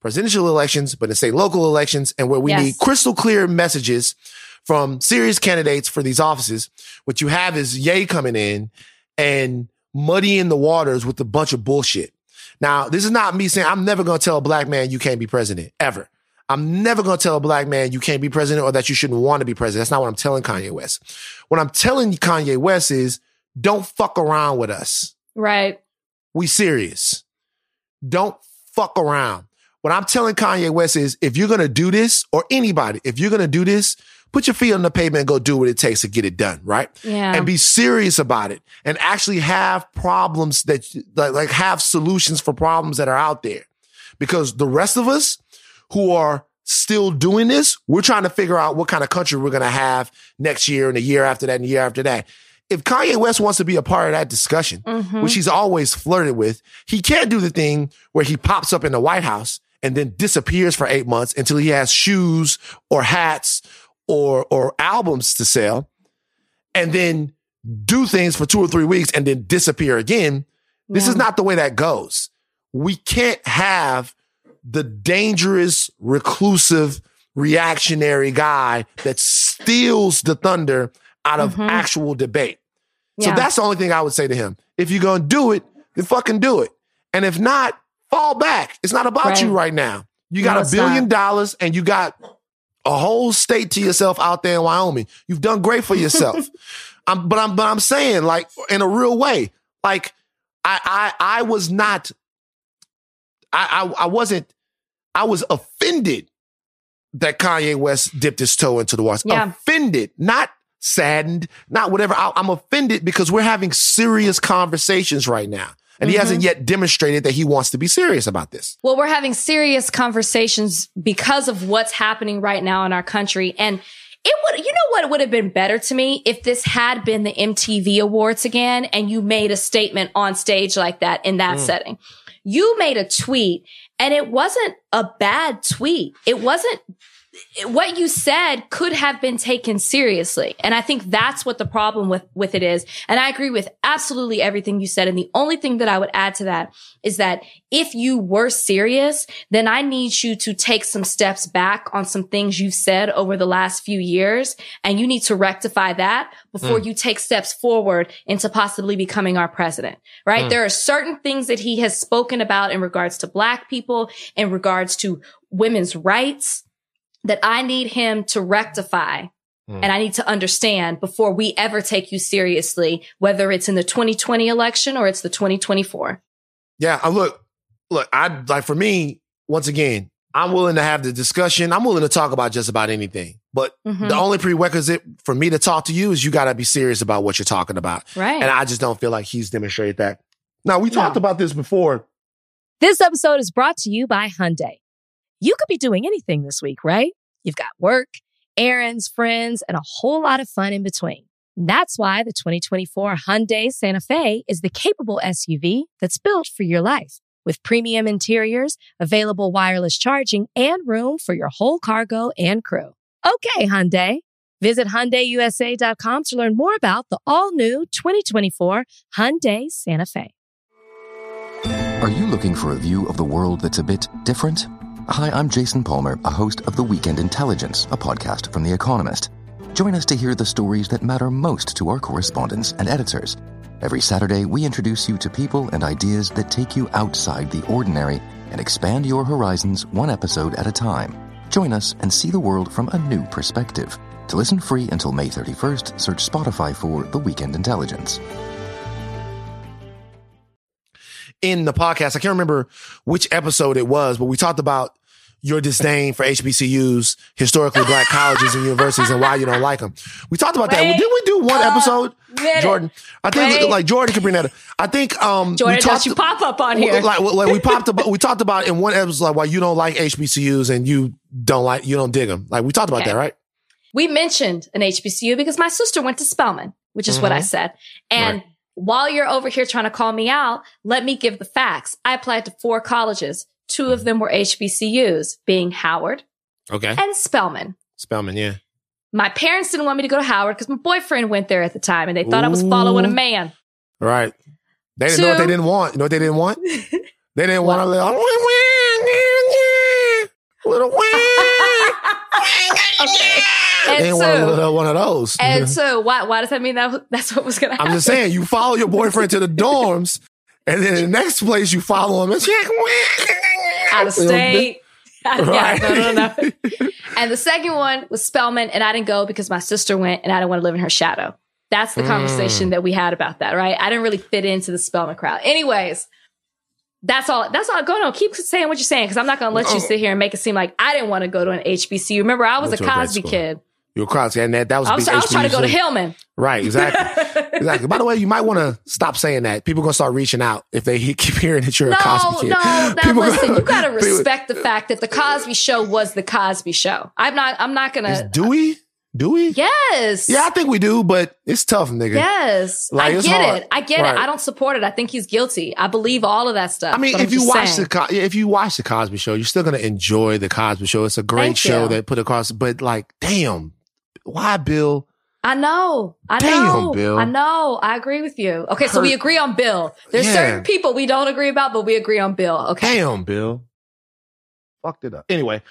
C: presidential elections, but in state local elections, and where we need crystal clear messages from serious candidates for these offices. What you have is Ye coming in and muddying the waters with a bunch of bullshit. Now, this is not me saying I'm never going to tell a black man you can't be president, ever. I'm never going to tell a black man you can't be president or that you shouldn't want to be president. That's not what I'm telling Kanye West. What I'm telling Kanye West is don't fuck around with us.
D: Right.
C: We serious. Don't fuck around. What I'm telling Kanye West is if you're going to do this, or anybody, if you're going to do this, put your feet on the pavement and go do what it takes to get it done, right?
D: Yeah.
C: And be serious about it and actually have problems that, like have solutions for problems that are out there. Because the rest of us who are still doing this, we're trying to figure out what kind of country we're going to have next year and the year after that and the year after that. If Kanye West wants to be a part of that discussion, which he's always flirted with, he can't do the thing where he pops up in the White House and then disappears for 8 months until he has shoes or hats or albums to sell, and then do things for 2 or 3 weeks and then disappear again. Yeah. This is not the way that goes. We can't have the dangerous, reclusive, reactionary guy that steals the thunder out of actual debate. So that's the only thing I would say to him. If you're going to do it, then fucking do it. And if not, fall back. It's not about you right now. You got $1 billion and you got a whole state to yourself out there in Wyoming. You've done great for yourself. But I'm saying, like, in a real way, like I was offended that Kanye West dipped his toe into the water. Yeah. Offended, not saddened, not whatever. I'm offended because we're having serious conversations right now. And he hasn't yet demonstrated that he wants to be serious about this.
D: Well, we're having serious conversations because of what's happening right now in our country. And it would, you know what would have been better to me if this had been the MTV Awards again and you made a statement on stage like that in that setting. You made a tweet and it wasn't a bad tweet. It wasn't, what you said could have been taken seriously. And I think that's what the problem with it is. And I agree with absolutely everything you said. And the only thing that I would add to that is that if you were serious, then I need you to take some steps back on some things you've said over the last few years. And you need to rectify that before you take steps forward into possibly becoming our president, right? There are certain things that he has spoken about in regards to Black people, in regards to women's rights, that I need him to rectify and I need to understand before we ever take you seriously, whether it's in the 2020 election or it's the 2024.
C: Yeah. Look, for me, once again, I'm willing to have the discussion. I'm willing to talk about just about anything. But the only prerequisite for me to talk to you is you got to be serious about what you're talking about.
D: Right.
C: And I just don't feel like he's demonstrated that. Now, we talked about this before.
B: This episode is brought to you by Hyundai. You could be doing anything this week, right? You've got work, errands, friends, and a whole lot of fun in between. That's why the 2024 Hyundai Santa Fe is the capable SUV that's built for your life. With premium interiors, available wireless charging, and room for your whole cargo and crew. Okay, Hyundai. Visit HyundaiUSA.com to learn more about the all-new 2024 Hyundai Santa Fe.
E: Are you looking for a view of the world that's a bit different? Hi, I'm Jason Palmer, a host of The Weekend Intelligence, a podcast from The Economist. Join us to hear the stories that matter most to our correspondents and editors. Every Saturday, we introduce you to people and ideas that take you outside the ordinary and expand your horizons one episode at a time. Join us and see the world from a new perspective. To listen free until May 31st, search Spotify for The Weekend Intelligence.
C: In the podcast, I can't remember which episode it was, but we talked about your disdain for HBCUs, historically Black colleges and universities, and why you don't like them. We talked about that. Didn't we do one episode, Jordan? I think like Jordan could bring that up. I think
D: Jordan, don't you pop up on here?
C: Like we talked about in one episode like why you don't like HBCUs and you don't dig them. Like we talked about that, right?
D: We mentioned an HBCU because my sister went to Spelman, which is what I said, and. While you're over here trying to call me out, let me give the facts. I applied to 4 colleges. 2 of them were HBCUs, being Howard and Spelman.
C: Spelman, yeah.
D: My parents didn't want me to go to Howard because my boyfriend went there at the time, and they thought I was following a man.
C: Right. They didn't know what they didn't want. You know what they didn't want? They didn't want to Little wing.
D: Okay. And
C: Ain't one of those.
D: And so why does that mean that's what was going to happen?
C: I'm just saying, you follow your boyfriend to the dorms, and then in the next place you follow him. It's
D: out of state.
C: Right.
D: Yeah, no. And the second one was Spelman, and I didn't go because my sister went, and I didn't want to live in her shadow. That's the conversation that we had about that, right? I didn't really fit into the Spelman crowd. Anyways, that's all. Go on. Keep saying what you're saying, because I'm not going to let you sit here and make it seem like I didn't want to go to an HBCU. Remember, I was a Cosby kid.
C: You were Cosby, and that was a big
D: I was trying to go to Hillman.
C: Right, exactly. Exactly. By the way, you might want to stop saying that. People are going to start reaching out if they keep hearing that you're a Cosby kid.
D: Listen, you got to respect the fact that the Cosby Show was the Cosby Show. I'm not going to.
C: Do we?
D: Yes.
C: Yeah, I think we do, but it's tough, nigga.
D: Yes.
C: Like,
D: I get it.
C: Right.
D: I don't support it. I think he's guilty. I believe all of that stuff.
C: I mean, if you watch the Cosby Show, you're still going to enjoy the Cosby Show. It's a great show that put across, but like, damn, why, Bill?
D: I know.
C: Damn, Bill.
D: I know. I agree with you. Okay, so we agree on Bill. There's certain people we don't agree about, but we agree on Bill. Okay.
C: Damn, Bill. Fucked it up. Anyway,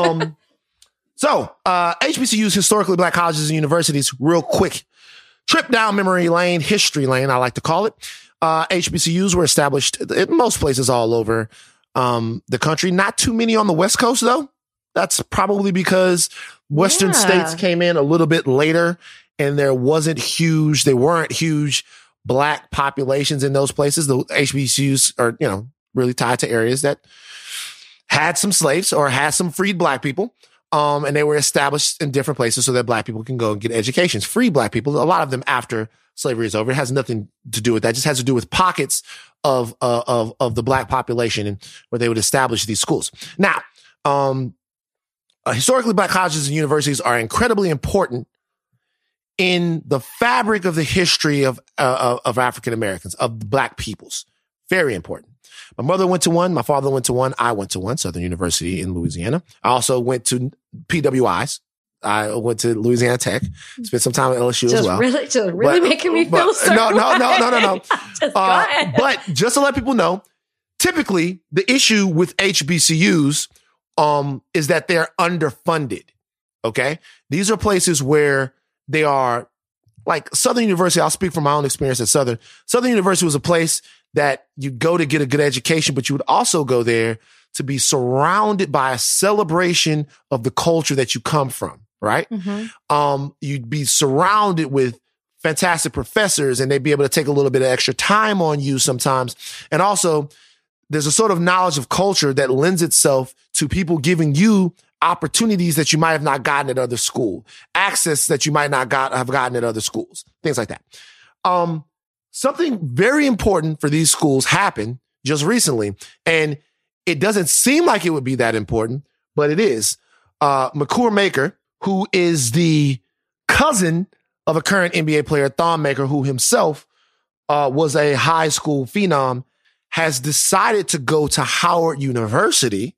C: so HBCUs, historically black colleges and universities, real quick. Trip down memory lane, history lane, I like to call it. HBCUs were established in most places all over the country. Not too many on the West Coast, though. That's probably because Western states came in a little bit later, and there weren't huge black populations in those places. The HBCUs are, really tied to areas that had some slaves or had some freed black people. And they were established in different places so that black people can go and get educations. Free black people, a lot of them after slavery is over. It has nothing to do with that. It just has to do with pockets of the black population and where they would establish these schools. Now, historically black colleges and universities are incredibly important in the fabric of the history of African Americans, of black peoples. Very important. My mother went to one. My father went to one. I went to one, Southern University in Louisiana. I also went to PWIs. I went to Louisiana Tech. Spent some time at LSU as well.
D: Really making me feel certain.
C: No.
D: Just go ahead.
C: But just to let people know, typically the issue with HBCUs is that they're underfunded. Okay, these are places where they are, like Southern University. I'll speak from my own experience at Southern. Southern University was a place that you'd go to get a good education, but you would also go there to be surrounded by a celebration of the culture that you come from, right? Mm-hmm. You'd be surrounded with fantastic professors, and they'd be able to take a little bit of extra time on you sometimes. And also, there's a sort of knowledge of culture that lends itself to people giving you opportunities that you might have not gotten at other school, access that you might not have gotten at other schools, things like that. Something very important for these schools happened just recently, and it doesn't seem like it would be that important, but it is. Makur Maker, who is the cousin of a current NBA player, Thon Maker, who himself was a high school phenom, has decided to go to Howard University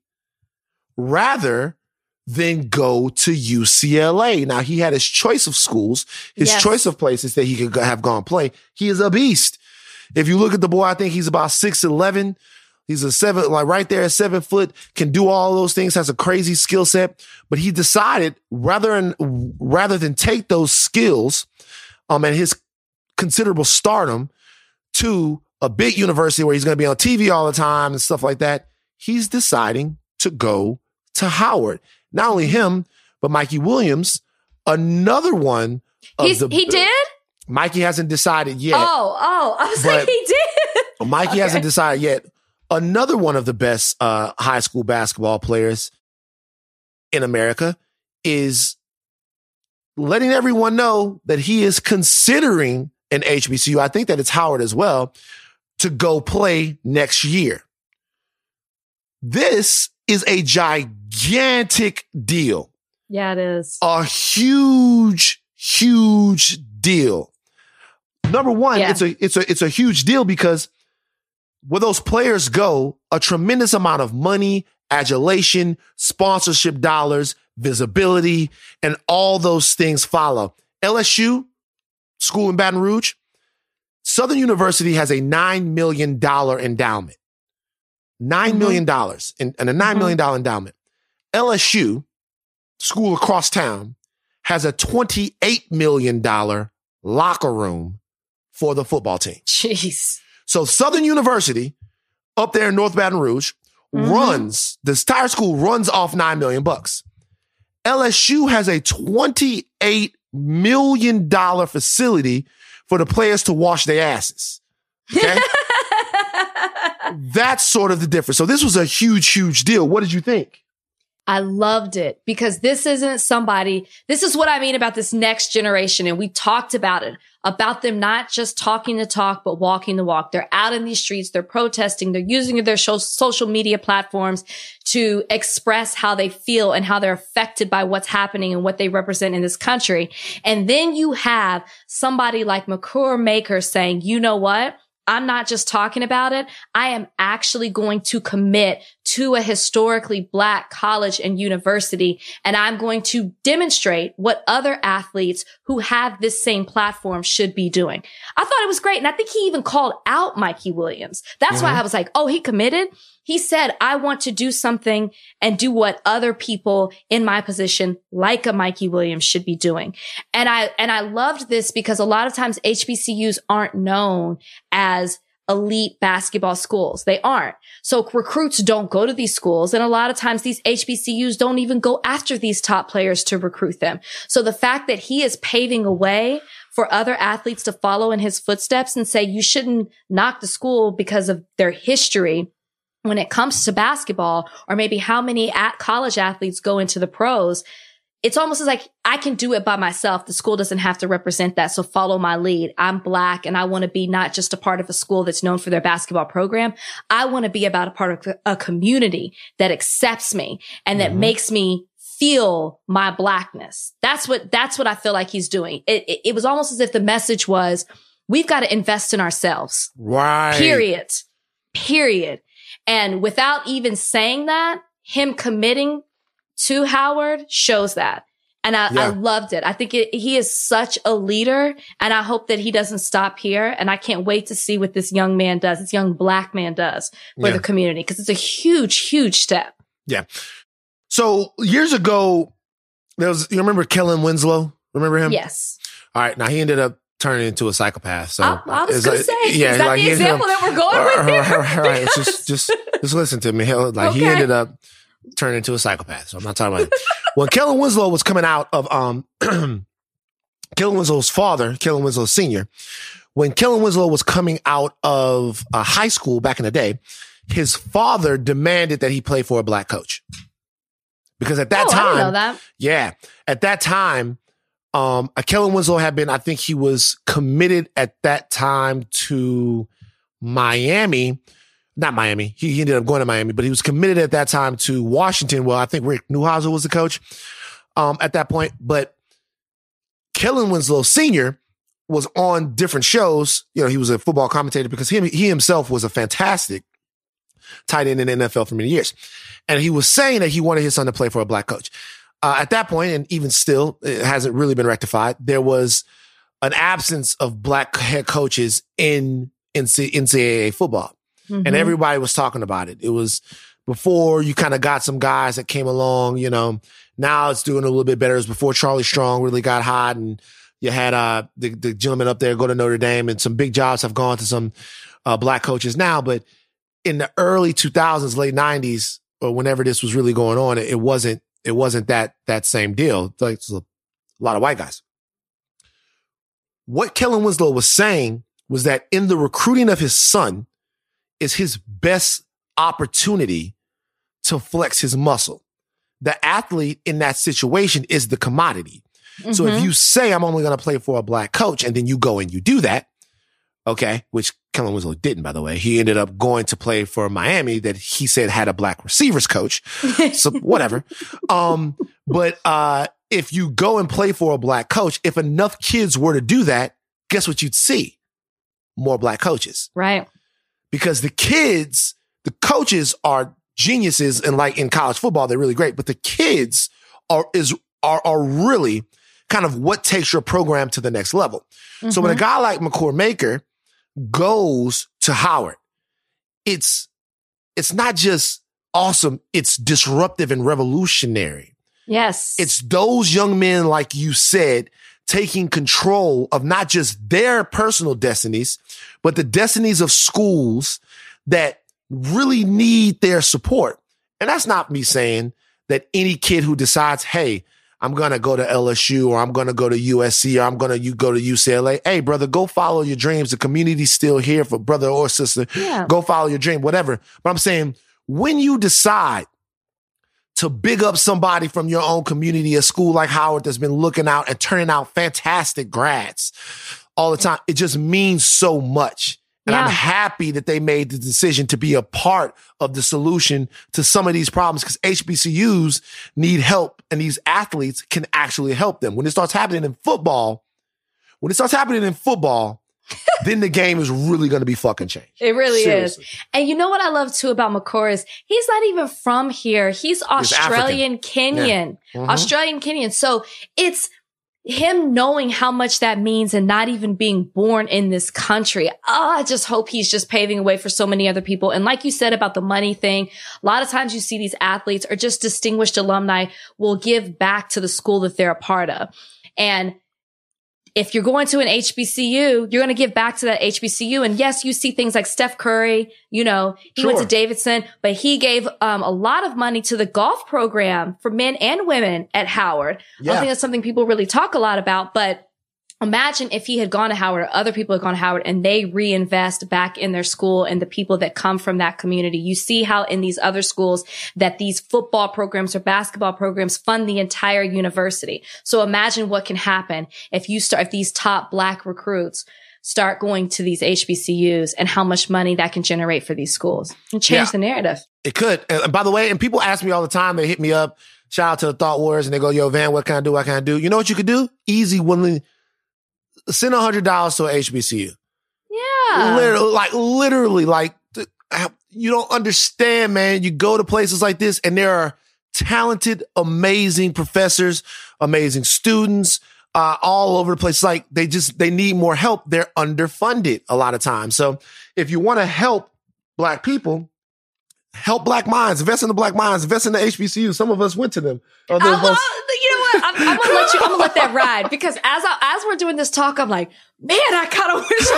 C: rather than go to UCLA. Now, he had his choice of schools, his choice of places that he could have gone play. He is a beast. If you look at the boy, I think he's about 6'11". He's right there at 7 foot, can do all those things, has a crazy skill set. But he decided rather than take those skills and his considerable stardom to a big university where he's going to be on TV all the time and stuff like that, he's deciding to go to Howard. Not only him, but Mikey Williams, another one. He
D: did?
C: Mikey hasn't decided yet.
D: Oh, I was like, he did.
C: Mikey hasn't decided yet. Another one of the best high school basketball players in America is letting everyone know that he is considering an HBCU. I think that it's Howard as well, to go play next year. This is a gigantic deal.
D: Yeah, it is.
C: A huge, huge deal. Number one, it's a huge deal because where those players go, a tremendous amount of money, adulation, sponsorship dollars, visibility, and all those things follow. LSU, school in Baton Rouge, Southern University has a $9 million endowment. $9 million and a $9 million endowment. LSU, school across town, has a $28 million locker room for the football team.
D: Jeez.
C: So Southern University up there in North Baton Rouge runs, this entire school runs off $9 million. LSU has a $28 million facility for the players to wash their asses. Okay? That's sort of the difference. So this was a huge, huge deal. What did you think?
D: I loved it because this isn't somebody, this is what I mean about this next generation. And we talked about it, about them not just talking the talk, but walking the walk. They're out in these streets. They're protesting. They're using their social media platforms to express how they feel and how they're affected by what's happening and what they represent in this country. And then you have somebody like Makur Maker saying, you know what? I'm not just talking about it. I am actually going to commit to a historically Black college and university, and I'm going to demonstrate what other athletes who have this same platform should be doing. I thought it was great. And I think he even called out Mikey Williams. That's why I was like, oh, he committed. He said, I want to do something and do what other people in my position, like a Mikey Williams, should be doing. And I loved this because a lot of times HBCUs aren't known as elite basketball schools. They aren't. So recruits don't go to these schools. And a lot of times these HBCUs don't even go after these top players to recruit them. So the fact that he is paving a way for other athletes to follow in his footsteps and say, you shouldn't knock the school because of their history when it comes to basketball, or maybe how many college athletes go into the pros. It's almost as like I can do it by myself. The school doesn't have to represent that. So follow my lead. I'm Black and I want to be not just a part of a school that's known for their basketball program. I want to be about a part of a community that accepts me and that makes me feel my Blackness. That's what I feel like he's doing. It was almost as if the message was, we've got to invest in ourselves.
C: Right.
D: Period. And without even saying that, him committing to Howard shows that. And I loved it. I think he is such a leader, and I hope that he doesn't stop here. And I can't wait to see what this young man does, this young Black man does for the community, because it's a huge, huge step.
C: Yeah. So years ago, you remember Kellen Winslow? Remember him?
D: Yes.
C: All right. Now he ended up turning into a psychopath. So
D: I was going to say, is that the example that we're going with here?
C: Right. Just listen to me. He ended up turning into a psychopath. So I'm not talking about it. When Kellen Winslow was coming out of, Kellen Winslow's father, Kellen Winslow Sr., when Kellen Winslow was coming out of high school back in the day, his father demanded that he play for a Black coach. Because at that time,
D: I didn't know that.
C: Yeah, at that time, Kellen Winslow had been, I think he was committed at that time to Miami. Not Miami. He ended up going to Miami, but he was committed at that time to Washington. Well, I think Rick Neuhauser was the coach at that point. But Kellen Winslow Sr. was on different shows. You know, he was a football commentator because he himself was a fantastic tight end in the NFL for many years. And he was saying that he wanted his son to play for a Black coach. At that point, and even still, it hasn't really been rectified, there was an absence of Black head coaches in NCAA football. Mm-hmm. And everybody was talking about it. It was before you kind of got some guys that came along, you know. Now it's doing a little bit better. It was before Charlie Strong really got hot, and you had the gentleman up there go to Notre Dame, and some big jobs have gone to some Black coaches now. But in the early 2000s, late 90s, or whenever this was really going on, it wasn't that same deal. Like, it was a lot of white guys. What Kellen Winslow was saying was that in the recruiting of his son is his best opportunity to flex his muscle. The athlete in that situation is the commodity. Mm-hmm. So if you say, I'm only going to play for a Black coach, and then you go and you do that, okay, which Kellen Winslow didn't, by the way. He ended up going to play for Miami that he said had a Black receivers coach. So whatever. But if you go and play for a Black coach, if enough kids were to do that, guess what you'd see? More Black coaches.
D: Right.
C: Because the coaches are geniuses, and like in college football, they're really great, but the kids are really kind of what takes your program to the next level. Mm-hmm. So when a guy like Makur Maker goes to Howard, it's not just awesome. It's disruptive and revolutionary.
D: Yes.
C: It's those young men, like you said, taking control of not just their personal destinies, but the destinies of schools that really need their support. And that's not me saying that any kid who decides, hey, I'm going to go to LSU or I'm going to go to USC or I'm going to go to UCLA. Hey, brother, go follow your dreams. The community's still here for brother or sister. Yeah. Go follow your dream, whatever. But I'm saying when you decide to big up somebody from your own community, a school like Howard that's been looking out and turning out fantastic grads all the time, it just means so much. And I'm happy that they made the decision to be a part of the solution to some of these problems because HBCUs need help and these athletes can actually help them. When it starts happening in football, then the game is really going to be fucking changed.
D: It really Seriously. Is. And you know what I love too about Makor is he's not even from here. He's Australian Kenyan. Yeah. Mm-hmm. Australian Kenyan. So it's him knowing how much that means and not even being born in this country. I just hope he's just paving a way for so many other people. And like you said about the money thing, a lot of times you see these athletes or just distinguished alumni will give back to the school that they're a part of. And if you're going to an HBCU, you're going to give back to that HBCU. And yes, you see things like Steph Curry, he went to Davidson, but he gave a lot of money to the golf program for men and women at Howard. Yeah. I don't think that's something people really talk a lot about, but imagine if he had gone to Howard or other people had gone to Howard and they reinvest back in their school and the people that come from that community. You see how in these other schools that these football programs or basketball programs fund the entire university. So imagine what can happen if these top Black recruits start going to these HBCUs and how much money that can generate for these schools and change the narrative. It
C: could. And by the way, and people ask me all the time, they hit me up, shout out to the Thought Warriors and they go, yo, Van, what can I do? What can I do? You know what you could do? Easy, willingly. Send $100 to an HBCU.
D: Yeah.
C: Literally, you don't understand, man. You go to places like this and there are talented, amazing professors, amazing students, all over the place. Like they need more help. They're underfunded a lot of times. So if you want to help Black people, help Black minds, invest in the Black minds, invest in the HBCU. Some of us went to them.
D: You know what? I'm gonna let that ride because as we're doing this talk, I'm like, man, I kind of wish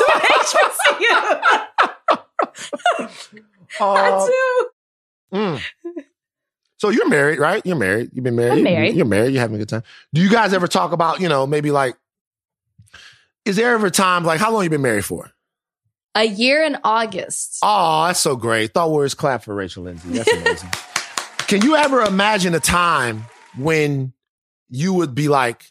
D: I went to an HBCU. I do.
C: So you're married, right? You're married. You've been married.
D: I'm married.
C: You're married. You're having a good time. Do you guys ever talk about, maybe like, is there ever a time, like, how long you been married for?
D: A year in August.
C: Oh, that's so great. Thought Warriors clap for Rachel Lindsay. That's amazing. Can you ever imagine a time when you would be like,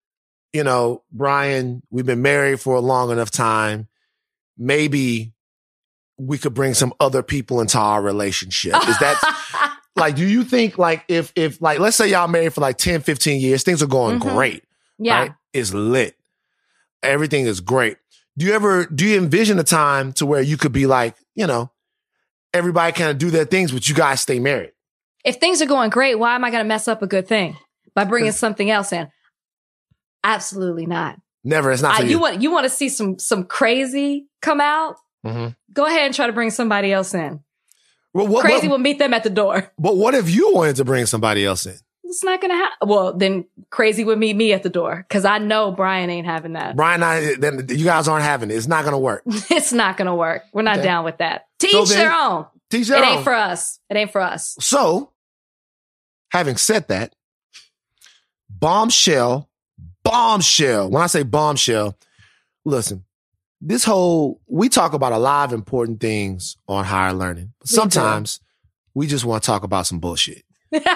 C: Brian, we've been married for a long enough time. Maybe we could bring some other people into our relationship. Is that like, do you think like if like, let's say y'all married for like 10, 15 years, things are going great.
D: Yeah.
C: Right? It's lit. Everything is great. Do you envision a time to where you could be like, everybody kind of do their things, but you guys stay married?
D: If things are going great, why am I going to mess up a good thing by bringing something else in? Absolutely not.
C: Never. It's not for you.
D: You want to see some crazy come out? Mm-hmm. Go ahead and try to bring somebody else in. Well, crazy will meet them at the door.
C: But what if you wanted to bring somebody else in?
D: It's not going to happen. Well, then crazy would meet me at the door because I know Brian ain't having that.
C: Then you guys aren't having it. It's not going to work.
D: It's not going to work. We're not down with that. Teach their own. It ain't for us. It ain't for us.
C: So, having said that, bombshell. When I say bombshell, listen, we talk about a lot of important things on Higher Learning. But sometimes we just want to talk about some bullshit.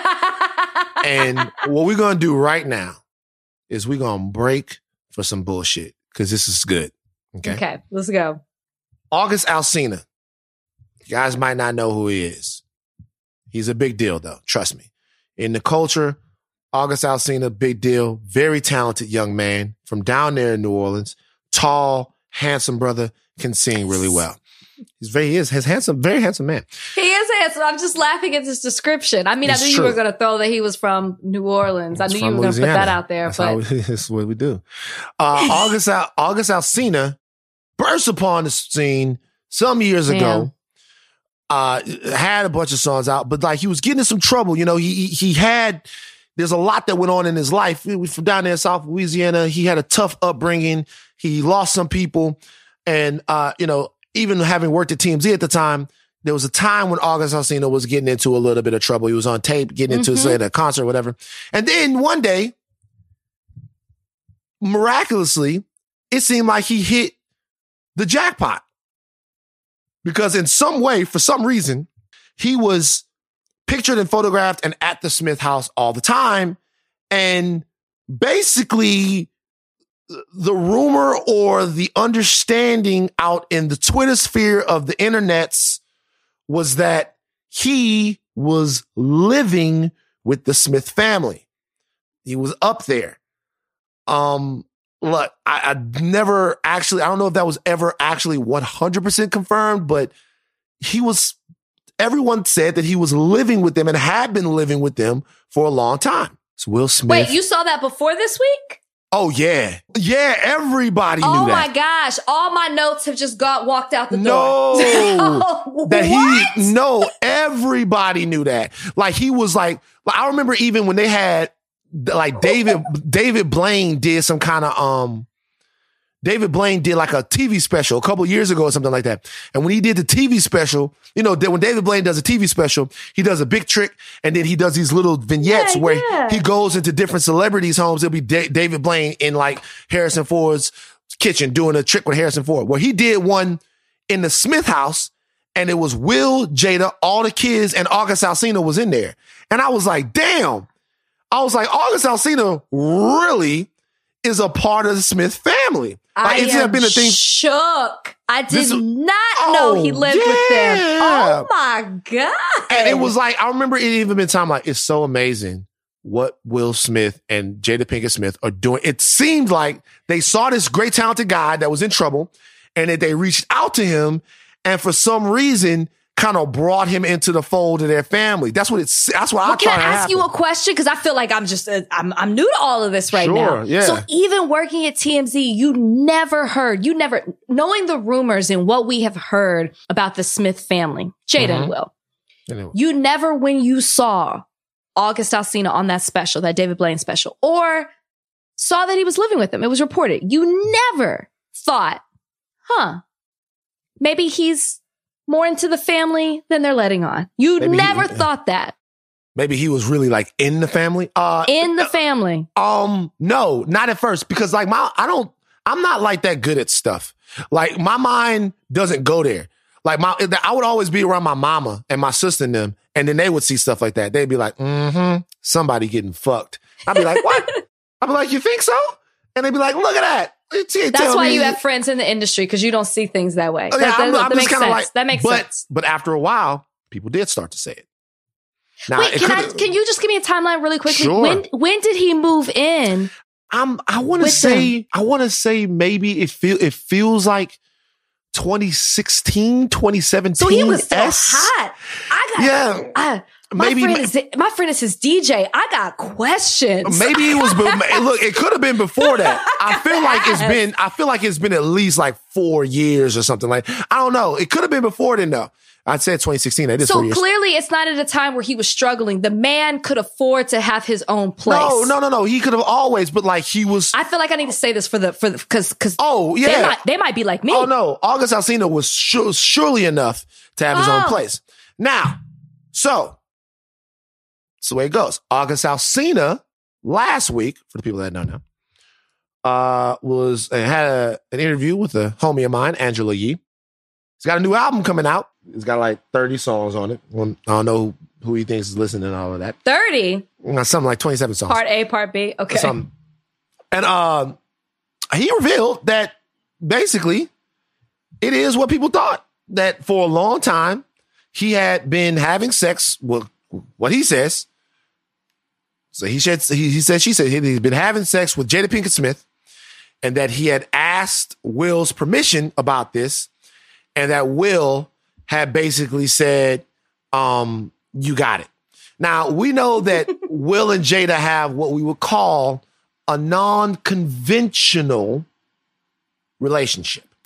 C: And what we're going to do right now is we're going to break for some bullshit because this is good.
D: Okay, let's go.
C: August Alsina. You guys might not know who he is. He's a big deal, though. Trust me. In the culture, August Alsina, big deal. Very talented young man from down there in New Orleans. Tall, handsome brother, can sing really well. He's handsome, very handsome man.
D: He is handsome. I'm just laughing at this description. I mean, I knew you were going to throw that he was from New Orleans. I knew you were going to put that out there.
C: That's what we do. August Alsina burst upon the scene some years ago had a bunch of songs out, but like he was getting in some trouble. You know, there's a lot that went on in his life. He was from down there in South Louisiana. He had a tough upbringing. He lost some people. And, you know, even having worked at TMZ at the time, there was a time when August Alsina was getting into a little bit of trouble. He was on tape, getting into say, a concert or whatever. And then one day, miraculously, it seemed like he hit the jackpot. Because in some way, for some reason, he was pictured and photographed and at the Smith house all the time. And basically, the rumor or the understanding out in the Twitter sphere of the internets was that he was living with the Smith family. He was up there. Look, I never actually, I don't know if that was ever actually 100% confirmed, but everyone said that he was living with them and had been living with them for a long time. It's Will Smith.
D: Wait, you saw that before this week?
C: Oh, yeah. Yeah, everybody knew that.
D: Oh, my gosh. All my notes have just walked out the door.
C: No, everybody knew that. Like, he was like, I remember even when they had, like, David Blaine did some kind of, David Blaine did like a TV special a couple years ago or something like that. And when he did the TV special, you know, when David Blaine does a TV special, he does a big trick and then he does these little vignettes where he goes into different celebrities' homes. It'll be David Blaine in like Harrison Ford's kitchen doing a trick with Harrison Ford. Well, he did one in the Smith house and it was Will, Jada, all the kids, and August Alsina was in there. And I was like, damn. I was like, August Alsina really is a part of the Smith family.
D: Like, I am shook. I did not know he lived with them. Oh my God.
C: And it was like, I remember it even been time like, it's so amazing what Will Smith and Jada Pinkett Smith are doing. It seemed like they saw this great talented guy that was in trouble and that they reached out to him and for some reason kind of brought him into the fold of their family. That's what I try to
D: Can I ask you a question? Because I feel like I'm just, I'm new to all of this right now.
C: Yeah.
D: So even working at TMZ, knowing the rumors and what we have heard about the Smith family, Jada and Will, you never, when you saw August Alsina on that special, that David Blaine special, or saw that he was living with them, it was reported, you never thought, maybe he's more into the family than they're letting on. You never thought that.
C: Maybe he was really like in the family.
D: In the family.
C: No, not at first because like I'm not like that good at stuff. Like my mind doesn't go there. Like I would always be around my mama and my sister and them, and then they would see stuff like that. They'd be like, somebody getting fucked. I'd be like, what? I'd be like, you think so? And they'd be like, look at that.
D: That's why you have friends in the industry, because you don't see things that way.
C: Yeah,
D: that makes sense. That makes sense.
C: But after a while, people did start to say it. Now,
D: wait, can you just give me a timeline really quickly?
C: Sure.
D: When did he move in?
C: I want to say maybe it feels like 2016, 2017. So
D: he was still hot. My friend is his DJ. I got questions.
C: Maybe it was. Look, it could have been before that. I feel like it's been at least like 4 years or something. Like I don't know. It could have been before then though. I'd say 2016. It is 4 years.
D: So clearly, it's not at a time where he was struggling. The man could afford to have his own place.
C: No. He could have always, but like he was.
D: I feel like I need to say this because they might be like me.
C: Oh no, August Alsina was surely enough to have his own place. Now, so. That's the way it goes. August Alsina last week, for the people that don't know, had an interview with a homie of mine, Angela Yee. He's got a new album coming out. He's got like 30 songs on it. I don't know who he thinks is listening and all of that.
D: 30?
C: Something like 27 songs.
D: Part A, Part B. Okay.
C: And he revealed that basically it is what people thought. That for a long time, he had been having sex with what he says. So he said he'd been having sex with Jada Pinkett Smith and that he had asked Will's permission about this and that Will had basically said, you got it. Now, we know that Will and Jada have what we would call a non-conventional relationship.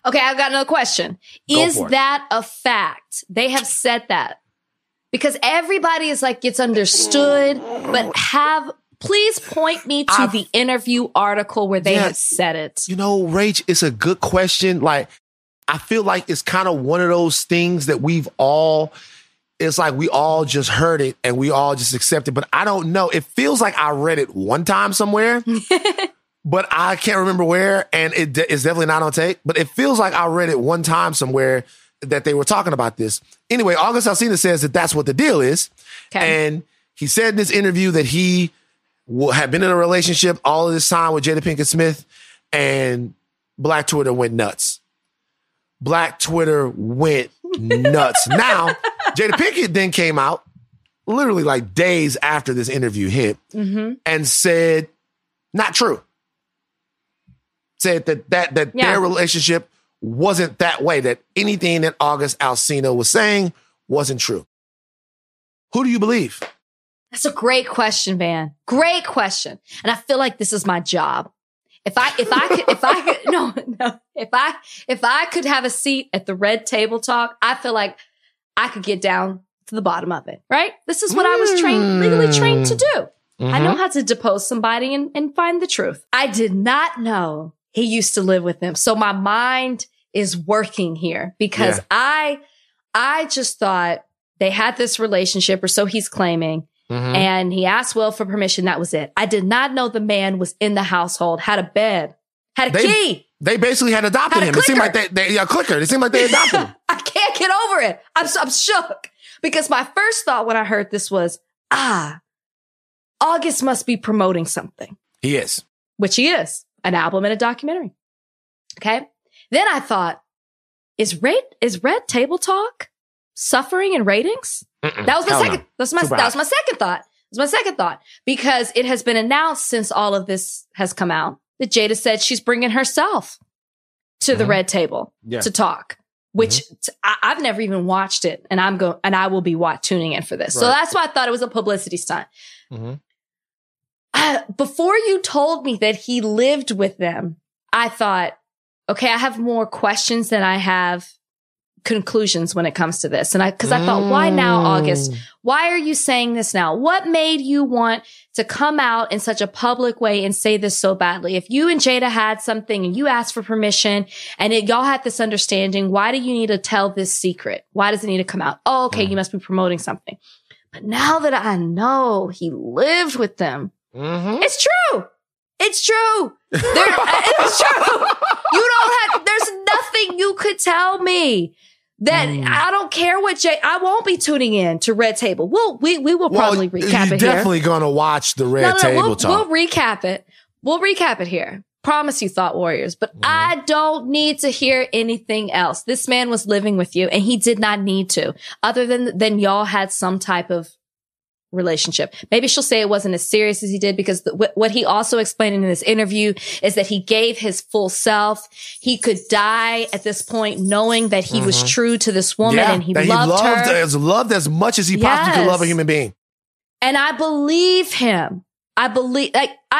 D: Okay, I've got another question. Is that a fact? They have said that. Because everybody is like, it's understood, but please point me to the interview article where they have said it.
C: You know, Rach, it's a good question. Like, I feel like it's kind of one of those things that it's like we all just heard it and we all just accept it. But I don't know. It feels like I read it one time somewhere, but I can't remember where. And it's definitely not on tape, but it feels like I read it one time somewhere that they were talking about this. Anyway, August Alsina says that that's what the deal is. Okay. And he said in this interview that he had been in a relationship all of this time with Jada Pinkett Smith, and Black Twitter went nuts. Black Twitter went nuts. Now, Jada Pinkett then came out literally like days after this interview hit and said, not true. Said that their relationship wasn't that way, that anything that August Alsina was saying wasn't true. Who do you believe?
D: That's a great question, Van. Great question. And I feel like this is my job. If I could have a seat at the Red Table Talk, I feel like I could get down to the bottom of it, right? This is what I was legally trained to do. I know how to depose somebody and find the truth. I did not know he used to live with them. So my mind is working here because I just thought they had this relationship, or so he's claiming. And he asked Will for permission. That was it. I did not know the man was in the household, had a bed, had a key.
C: They basically had adopted him. It seemed like they clicker. It seemed like they adopted him.
D: I can't get over it. I'm shook because my first thought when I heard this was, August must be promoting something.
C: He is.
D: Which he is. An album and a documentary. Okay. Then I thought, is Red Table Talk suffering in ratings? That was my second. No. That was my second thought. It was my second thought because it has been announced since all of this has come out that Jada said she's bringing herself to the Red Table to talk, which I've never even watched it, and I will be tuning in for this. Right. So that's why I thought it was a publicity stunt. Before you told me that he lived with them, I thought, okay, I have more questions than I have conclusions when it comes to this. And I thought, why now, August? Why are you saying this now? What made you want to come out in such a public way and say this so badly? If you and Jada had something and you asked for permission and y'all had this understanding, why do you need to tell this secret? Why does it need to come out? Oh, okay. You must be promoting something. But now that I know he lived with them, it's true. It's true. It's true. There's nothing you could tell me that I don't care what I won't be tuning in to Red Table. We will probably recap it here.
C: You're definitely going to watch the Red Table Talk.
D: We'll recap it. We'll recap it here. Promise you, Thought Warriors. But I don't need to hear anything else. This man was living with you and he did not need to, other than y'all had some type of relationship. Maybe she'll say it wasn't as serious as he did because what he also explained in this interview is that he gave his full self. He could die at this point knowing that he was true to this woman and he loved her.
C: Loved as much as he possibly could love a human being.
D: And I believe him. I believe,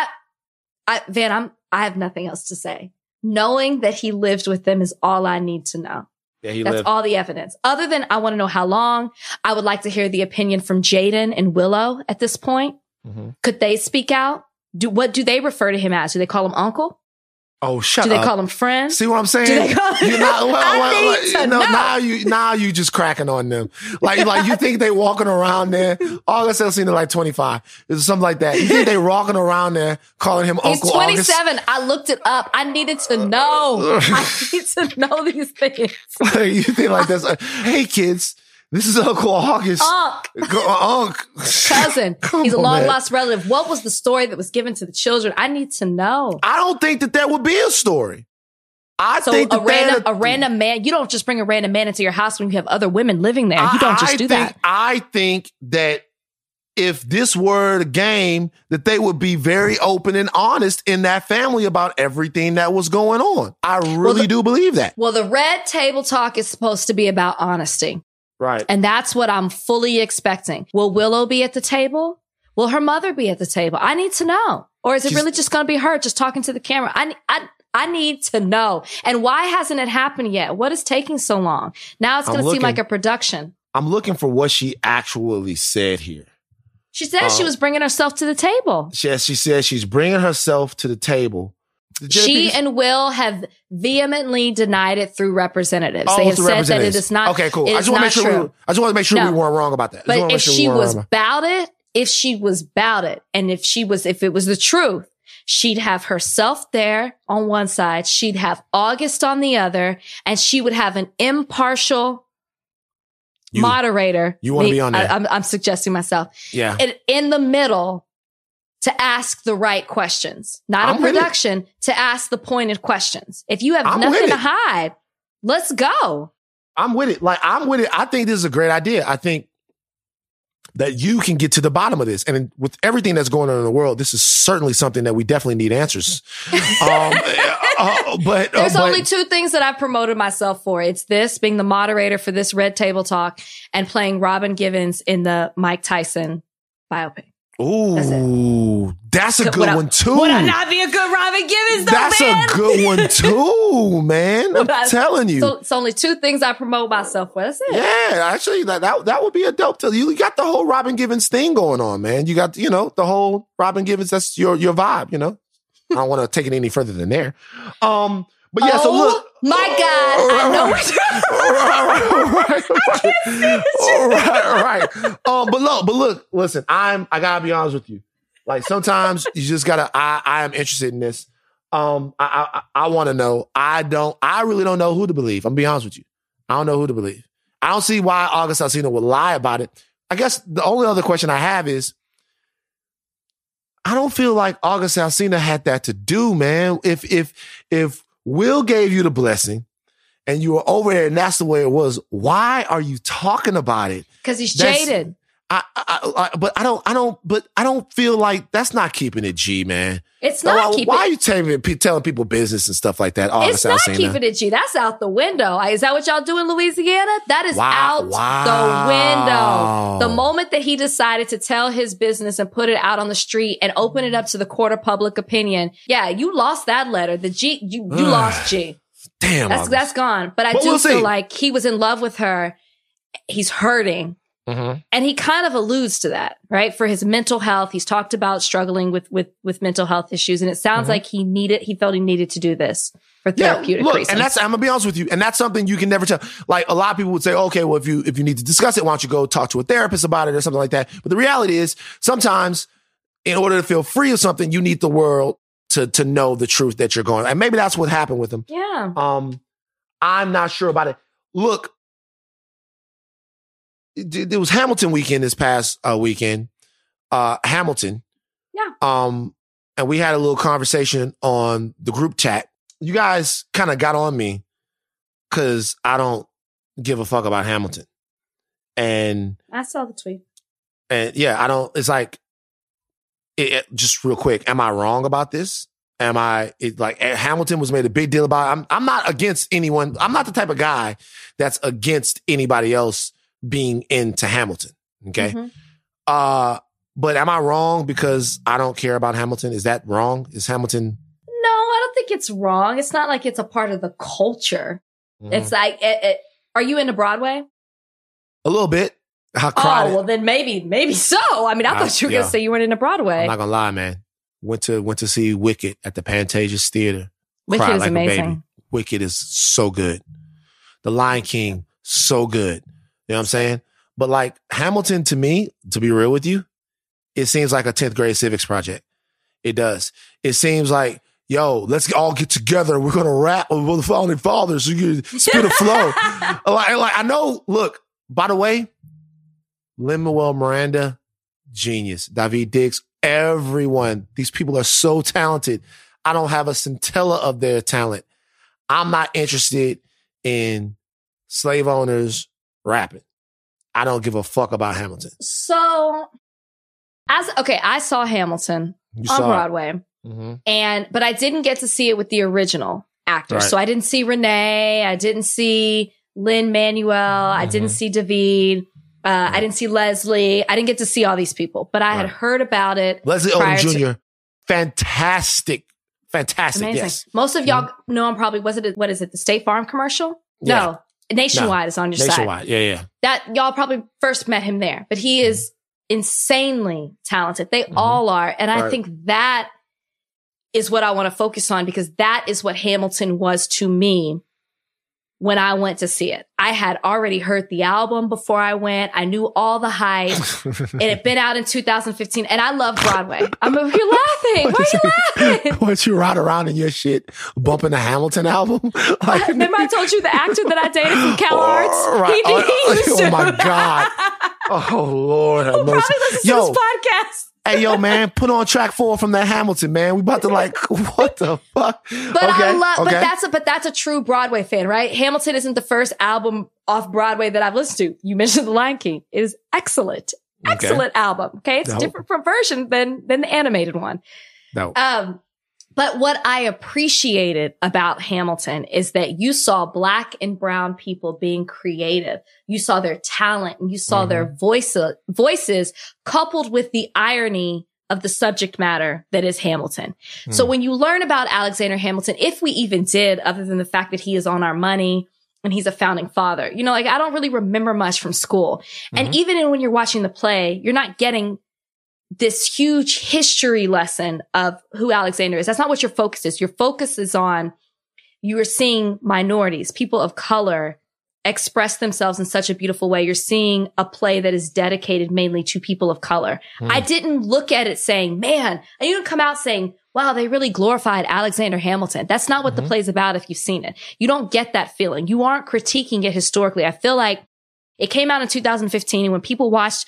D: Van, I have nothing else to say. Knowing that he lived with them is all I need to know.
C: Yeah,
D: That's all the evidence. Other than I want to know how long. I would like to hear the opinion from Jaden and Willow at this point. Could they speak out? What do they refer to him as? Do they call him uncle?
C: Oh, shut
D: up. Do they call him friend?
C: See what I'm saying?
D: Do they call him?
C: Now you just cracking on them. Like you think they walking around there? August Alsina like 25. It's something like that. You think they walking around there calling him Uncle August?
D: He's 27. I looked it up. I needed to know. I need to know these things.
C: You think like this? Hey kids. This is Uncle August.
D: Cousin. He's a long lost relative. What was the story that was given to the children? I need to know.
C: I don't think that would be a story. I think
D: a random man, you don't just bring a random man into your house when you have other women living there. You don't just do that.
C: I think that if this were a game, that they would be very open and honest in that family about everything that was going on. I really do believe that.
D: Well, the Red Table Talk is supposed to be about honesty.
C: Right.
D: And that's what I'm fully expecting. Will Willow be at the table? Will her mother be at the table? I need to know. Or is it really just going to be her just talking to the camera? I need to know. And why hasn't it happened yet? What is taking so long? Now it's going to seem like a production.
C: I'm looking for what she actually said here.
D: She said she was bringing herself to the table.
C: She said she's bringing herself to the table.
D: She and Will have vehemently denied it through representatives. They have said that it is not.
C: Okay, cool. I just want to make sure we weren't wrong about that.
D: But if she was about it, and if it was the truth, she'd have herself there on one side, she'd have August on the other, and she would have an impartial moderator.
C: You want to be on there?
D: I'm suggesting myself.
C: Yeah.
D: In the middle to ask the right questions, not a production, to ask the pointed questions. If you have nothing to hide, let's go.
C: I'm with it. I'm with it. I think this is a great idea. I think that you can get to the bottom of this. And with everything that's going on in the world, this is certainly something that we definitely need answers. But
D: there's only two things that I've promoted myself for. It's this, being the moderator for this Red Table Talk, and playing Robin Givens in the Mike Tyson biopic.
C: Ooh, that's a good one too.
D: Would I not be a good Robin Givens though,
C: That's
D: man?
C: a good one too, man. I'm telling you.
D: So it's only two things I promote myself for. That's it.
C: Yeah, actually, that would be a dope tell. You got the whole Robin Givens thing going on, man. You got, the whole Robin Givens, that's your vibe, I don't want to take it any further than there. But yeah, so look.
D: My God,
C: Right. But look, listen, I gotta be honest with you. Like sometimes you just gotta, I am interested in this. I want to know. I really don't know who to believe. I'm gonna be honest with you. I don't know who to believe. I don't see why August Alsina would lie about it. I guess the only other question I have is, I don't feel like August Alsina had that to do, man. If Will gave you the blessing and you were over there and that's the way it was, why are you talking about it?
D: Because he's jaded.
C: But I don't feel like that's not keeping it G, man.
D: It's not keeping.
C: Why are you telling people business and stuff like that?
D: It's not keeping it G. That's out the window. Is that what y'all do in Louisiana? That is out the window. The moment that he decided to tell his business and put it out on the street and open it up to the court of public opinion, yeah, you lost that letter. The G, you lost G.
C: Damn,
D: that's gone. But I do feel like he was in love with her. He's hurting. Mm-hmm. And he kind of alludes to that, right? For his mental health. He's talked about struggling with mental health issues. And it sounds like he felt he needed to do this for therapeutic reasons.
C: And I'm going to be honest with you. And that's something you can never tell. Like a lot of people would say, okay, well, if you need to discuss it, why don't you go talk to a therapist about it or something like that? But the reality is sometimes in order to feel free of something, you need the world to know the truth that you're going. And maybe that's what happened with him.
D: Yeah.
C: I'm not sure about it. Look, it was Hamilton weekend this past weekend. Hamilton.
D: Yeah.
C: And we had a little conversation on the group chat. You guys kind of got on me because I don't give a fuck about Hamilton. And
D: I saw the tweet.
C: And yeah, I don't, it's like, just real quick, am I wrong about this? Hamilton was made a big deal about it. I'm not against anyone. I'm not the type of guy that's against anybody else being into Hamilton. Okay. Mm-hmm. But am I wrong because I don't care about Hamilton? Is that wrong? Is Hamilton?
D: No, I don't think it's wrong. It's not like it's a part of the culture. Mm-hmm. It's like, are you into Broadway?
C: A little bit.
D: Well then maybe so. I mean, I thought you were going to say you weren't into Broadway.
C: I'm not going to lie, man. Went to see Wicked at the Pantages Theater.
D: Wicked is amazing.
C: Baby. Wicked is so good. The Lion King, so good. You know what I'm saying? But like Hamilton, to me, to be real with you, it seems like a 10th grade civics project. It does. It seems like, yo, let's all get together. We're going to rap with the founding fathers. So you can spit a flow. like I know, look, by the way, Lin-Manuel Miranda, genius. Daveed Diggs, everyone. These people are so talented. I don't have a scintilla of their talent. I'm not interested in slave owners rapping. I don't give a fuck about Hamilton.
D: So, I saw Hamilton on Broadway, but I didn't get to see it with the original actors. Right. So I didn't see Renee, I didn't see Lin-Manuel, I didn't see Daveed, I didn't see Leslie. I didn't get to see all these people, but I had heard about it.
C: Leslie Odom Jr., fantastic Fantastic.
D: Amazing.
C: Yes.
D: Most of y'all know I'm probably, what is it? The State Farm commercial? No. Nationwide is on your side.
C: Nationwide. Yeah.
D: That y'all probably first met him there, but he is insanely talented. They all are. And I think that is what I want to focus on, because that is what Hamilton was to me when I went to see it. I had already heard the album before I went. I knew all the hype. It had been out in 2015, and I love Broadway. You're laughing. Why are you laughing?
C: Once you ride around in your shit, bumping the Hamilton album. Like,
D: remember I told you the actor that I dated from Cal Arts?
C: Right.
D: He used to.
C: Oh my God. Oh Lord have mercy.
D: Probably listen to this podcast.
C: Hey, yo, man, put on track 4 from that Hamilton, man. We about to what the fuck?
D: But I love, but that's a true Broadway fan, right? Hamilton isn't the first album off Broadway that I've listened to. You mentioned The Lion King. It is excellent. Excellent album. Okay. It's a different version than the animated one.
C: No.
D: But what I appreciated about Hamilton is that you saw Black and brown people being creative. You saw their talent and you saw their voices coupled with the irony of the subject matter that is Hamilton. So when you learn about Alexander Hamilton, if we even did, other than the fact that he is on our money and he's a founding father, you know, like I don't really remember much from school. And even when you're watching the play, you're not getting this huge history lesson of who Alexander is. That's not what your focus is. Your focus is on, you are seeing minorities, people of color express themselves in such a beautiful way. You're seeing a play that is dedicated mainly to people of color. I didn't look at it saying, man, I didn't come out saying, wow, they really glorified Alexander Hamilton. That's not what the play's about if you've seen it. You don't get that feeling. You aren't critiquing it historically. I feel like it came out in 2015, and when people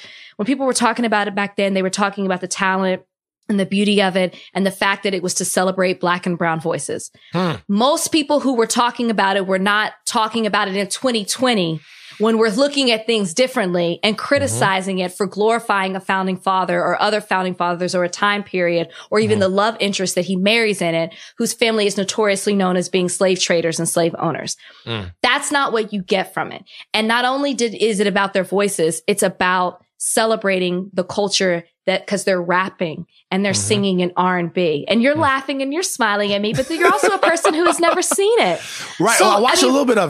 D: were talking about it back then, they were talking about the talent and the beauty of it and the fact that it was to celebrate Black and brown voices. Most people who were talking about it were not talking about it in 2020 when we're looking at things differently and criticizing it for glorifying a founding father or other founding fathers or a time period or even the love interest that he marries in it, whose family is notoriously known as being slave traders and slave owners. That's not what you get from it. And not only is it about their voices, it's about celebrating the culture that, cause they're rapping and they're singing in R&B and you're laughing and you're smiling at me, but you're also a person who has never seen it.
C: Right. So, I watched a little bit of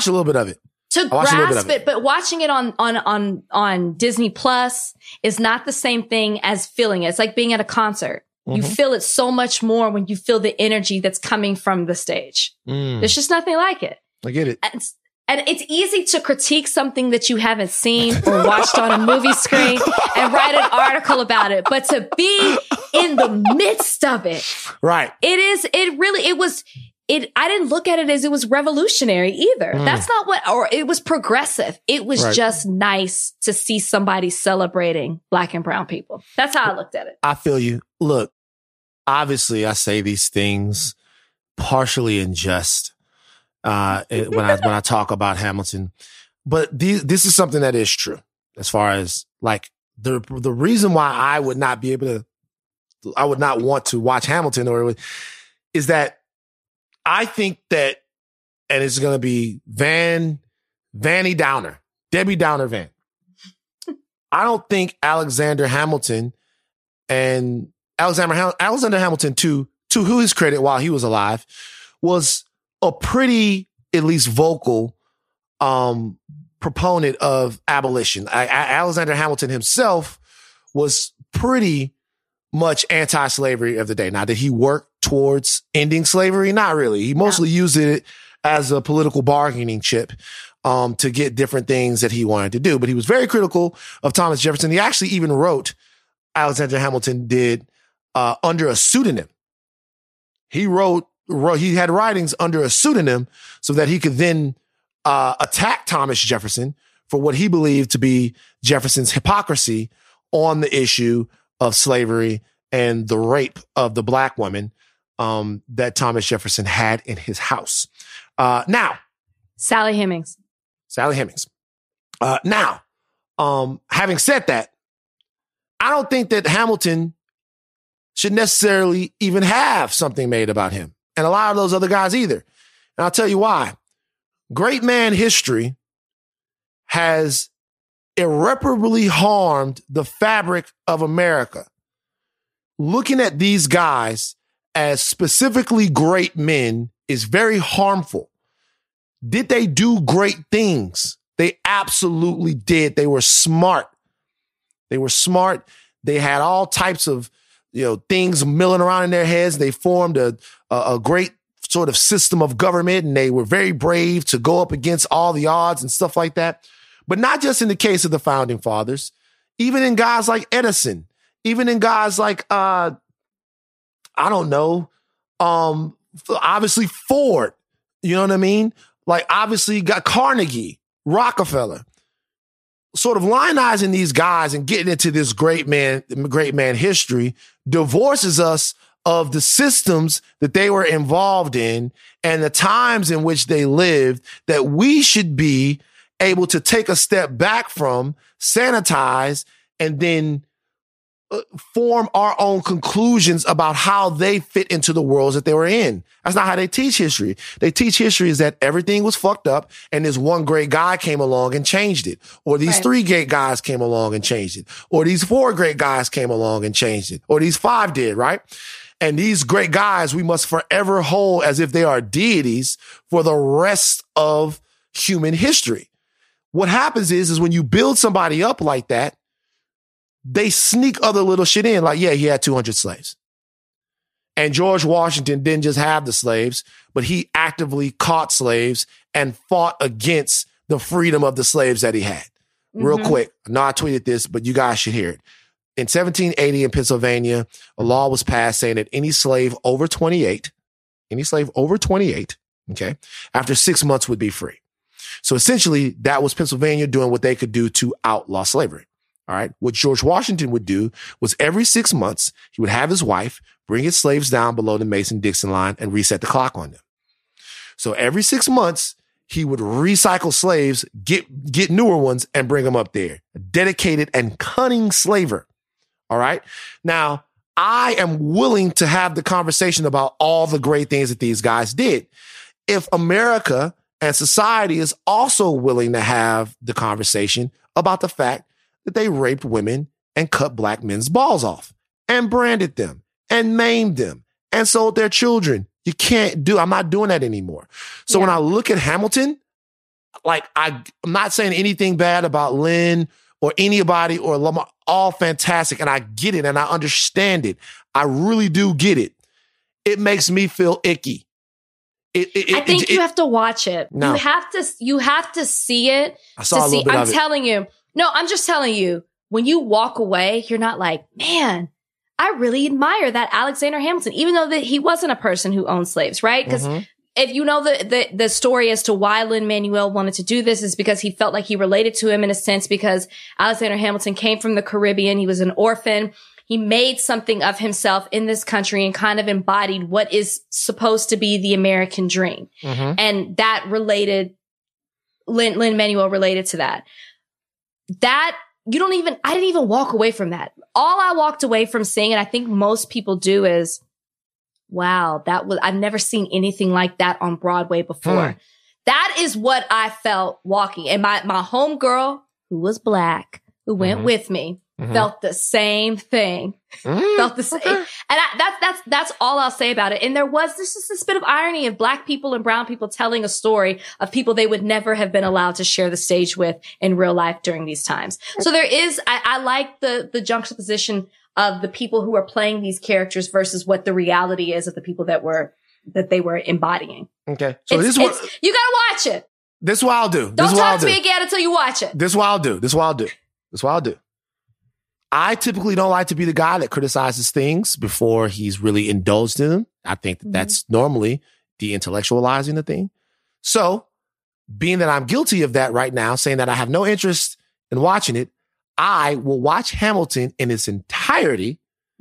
C: it.
D: To grasp it, but watching it on Disney Plus is not the same thing as feeling it. It's like being at a concert. You feel it so much more when you feel the energy that's coming from the stage. There's just nothing like it.
C: I get it.
D: And it's easy to critique something that you haven't seen or watched on a movie screen and write an article about it. But to be in the midst of it,
C: right?
D: I didn't look at it as it was revolutionary either. That's not or it was progressive. It was just nice to see somebody celebrating Black and brown people. That's how I looked at it.
C: I feel you. Look, obviously I say these things partially in jest. When I talk about Hamilton, but this is something that is true as far as like the reason why I would not want to watch Hamilton is that I think that, and it's going to be Debbie Downer Van. I don't think Alexander Hamilton and Alexander Hamilton to his credit while he was alive was a pretty, at least vocal, proponent of abolition. Alexander Hamilton himself was pretty much anti-slavery of the day. Now, did he work towards ending slavery? Not really. He mostly used it as a political bargaining chip to get different things that he wanted to do. But he was very critical of Thomas Jefferson. He actually even wrote, Alexander Hamilton did, under a pseudonym. He had writings under a pseudonym so that he could then attack Thomas Jefferson for what he believed to be Jefferson's hypocrisy on the issue of slavery and the rape of the Black woman that Thomas Jefferson had in his house. Now,
D: Sally Hemings.
C: Now, having said that, I don't think that Hamilton should necessarily even have something made about him. And a lot of those other guys either. And I'll tell you why. Great man history has irreparably harmed the fabric of America. Looking at these guys as specifically great men is very harmful. Did they do great things? They absolutely did. They were smart. They had all types of, things milling around in their heads. They formed a great sort of system of government, and they were very brave to go up against all the odds and stuff like that. But not just in the case of the founding fathers, even in guys like Edison, even in guys like, obviously Ford, you know what I mean? Like, obviously you got Carnegie, Rockefeller, sort of lionizing these guys and getting into this great man history divorces us of the systems that they were involved in and the times in which they lived that we should be able to take a step back from, sanitize, and then form our own conclusions about how they fit into the worlds that they were in. That's not how they teach history. They teach history is that everything was fucked up and this one great guy came along and changed it. Or these 3 great guys came along and changed it. Or these 4 great guys came along and changed it. Or these 5 did, right? And these great guys, we must forever hold as if they are deities for the rest of human history. What happens is when you build somebody up like that, they sneak other little shit in. Like, yeah, he had 200 slaves. And George Washington didn't just have the slaves, but he actively caught slaves and fought against the freedom of the slaves that he had. Real quick. I know I tweeted this, but you guys should hear it. In 1780 in Pennsylvania, a law was passed saying that any slave over 28, okay, after 6 months would be free. So essentially, that was Pennsylvania doing what they could do to outlaw slavery. All right. What George Washington would do was every 6 months, he would have his wife bring his slaves down below the Mason-Dixon line and reset the clock on them. So every 6 months, he would recycle slaves, get newer ones and bring them up there. A dedicated and cunning slaver. All right. Now, I am willing to have the conversation about all the great things that these guys did. If America and society is also willing to have the conversation about the fact that they raped women and cut black men's balls off and branded them and maimed them and sold their children. I'm not doing that anymore. So when I look at Hamilton, like I'm not saying anything bad about Lynn or anybody or Lamar, all fantastic. And I get it and I understand it. I really do get it. It makes me feel icky.
D: I think you have to watch it. No. You have to see it.
C: I saw a little bit of it.
D: I'm telling you. No, I'm just telling you, when you walk away, you're not like, man, I really admire that Alexander Hamilton, even though that he wasn't a person who owned slaves, right? Because if you know the story as to why Lin-Manuel wanted to do this is because he felt like he related to him in a sense because Alexander Hamilton came from the Caribbean. He was an orphan. He made something of himself in this country and kind of embodied what is supposed to be the American dream. And that related, Lin-Manuel related to that. I didn't even walk away from that. All I walked away from seeing, and I think most people do, is, wow, I've never seen anything like that on Broadway before. That is what I felt walking. And my homegirl, who was black, who went with me, felt the same thing. Felt the same. And that's all I'll say about it. And there's just this bit of irony of black people and brown people telling a story of people they would never have been allowed to share the stage with in real life during these times. So there is, I like the juxtaposition of the people who are playing these characters versus what the reality is of the people that they were embodying.
C: Okay. So you
D: gotta watch it.
C: This is what I'll do.
D: Don't talk to me again until you watch it.
C: This is what I'll do. I typically don't like to be the guy that criticizes things before he's really indulged in them. I think that's normally de-intellectualizing the thing. So, being that I'm guilty of that right now, saying that I have no interest in watching it, I will watch Hamilton in its entirety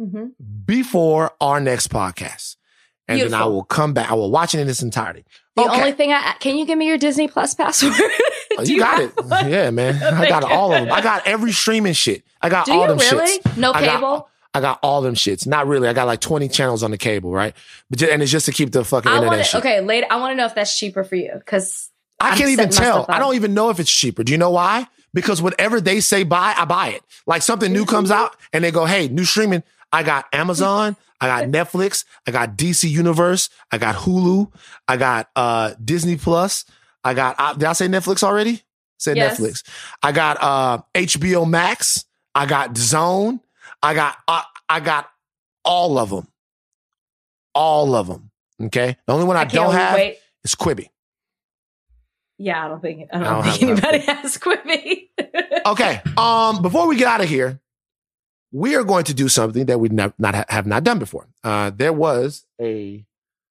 C: before our next podcast. And Beautiful. Then I will come back. I will watch it in its entirety.
D: The only thing can you give me your Disney Plus password?
C: You got it. Yeah, man. I got all of them. I got every streaming shit. I got all them
D: really?
C: shits.
D: No cable?
C: I got all them shits. Not really. I got like 20 channels on the cable, right? And it's just to keep the fucking internet shit.
D: Okay, later. I want to know if that's cheaper for you because
C: I can't even tell. I don't even know if it's cheaper. Do you know why? Because whatever they say buy, I buy it. Like something new comes out and they go, hey, new streaming. I got Amazon, I got Netflix, I got DC Universe, I got Hulu, I got Disney Plus, I got, did I say Netflix already? Said yes. Netflix. I got HBO Max, I got DAZN, I got all of them. All of them. Okay? The only one I don't have is Quibi.
D: Yeah, I don't think anybody has Quibi.
C: Okay. Before we get out of here, we are going to do something that we have not done before. There was a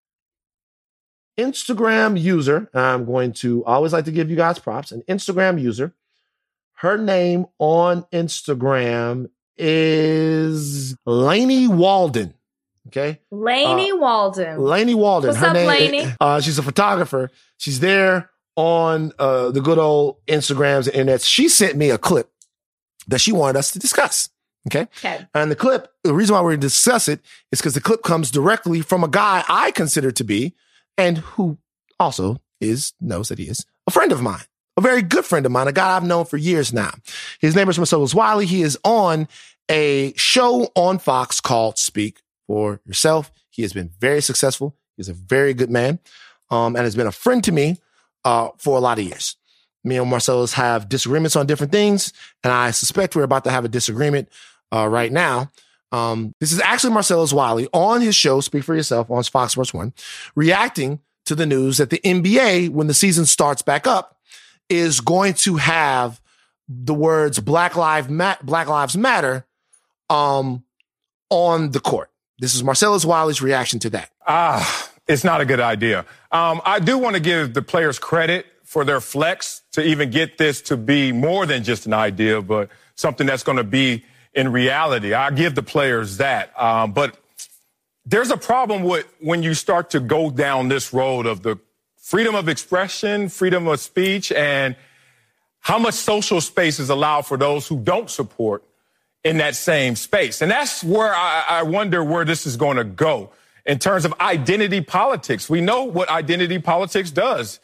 C: Instagram user. I'm going to always like to give you guys props. An Instagram user. Her name on Instagram is Lainey Walden. Okay.
D: Lainey Walden.
C: Lainey Walden.
D: What's up, Lainey?
C: She's a photographer. She's there on the good old Instagrams and internets. She sent me a clip that she wanted us to discuss. Okay. And the reason why we're going to discuss it is because the clip comes directly from a guy I consider to be, and who also knows that he is a friend of mine, a very good friend of mine, a guy I've known for years now. His name is Marcellus Wiley. He is on a show on Fox called Speak for Yourself. He has been very successful. He's a very good man, and has been a friend to me for a lot of years. Me and Marcellus have disagreements on different things, and I suspect we're about to have a disagreement right now. This is actually Marcellus Wiley on his show, Speak for Yourself, on Fox Sports 1, reacting to the news that the NBA, when the season starts back up, is going to have the words Black Lives Matter on the court. This is Marcellus Wiley's reaction to that.
F: It's not a good idea. I do want to give the players credit for their flex to even get this to be more than just an idea, but something that's going to be in reality. I give the players that. But there's a problem with when you start to go down this road of the freedom of expression, freedom of speech, and how much social space is allowed for those who don't support in that same space. And that's where I wonder where this is going to go in terms of identity politics. We know what identity politics does.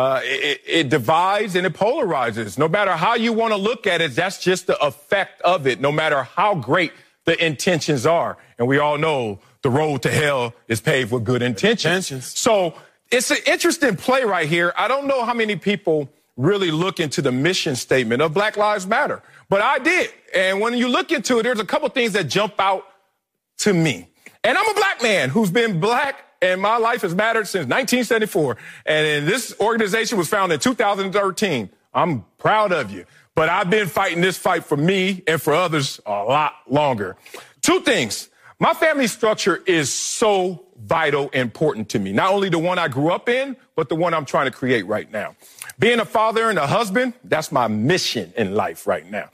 F: It divides and it polarizes. No matter how you want to look at it, that's just the effect of it, no matter how great the intentions are. And we all know the road to hell is paved with good intentions. So it's an interesting play right here. I don't know how many people really look into the mission statement of Black Lives Matter, but I did. And when you look into it, there's a couple things that jump out to me. And I'm a black man who's been black, and my life has mattered since 1974. And this organization was founded in 2013. I'm proud of you. But I've been fighting this fight for me and for others a lot longer. Two things. My family structure is so vital, important to me. Not only the one I grew up in, but the one I'm trying to create right now. Being a father and a husband, that's my mission in life right now.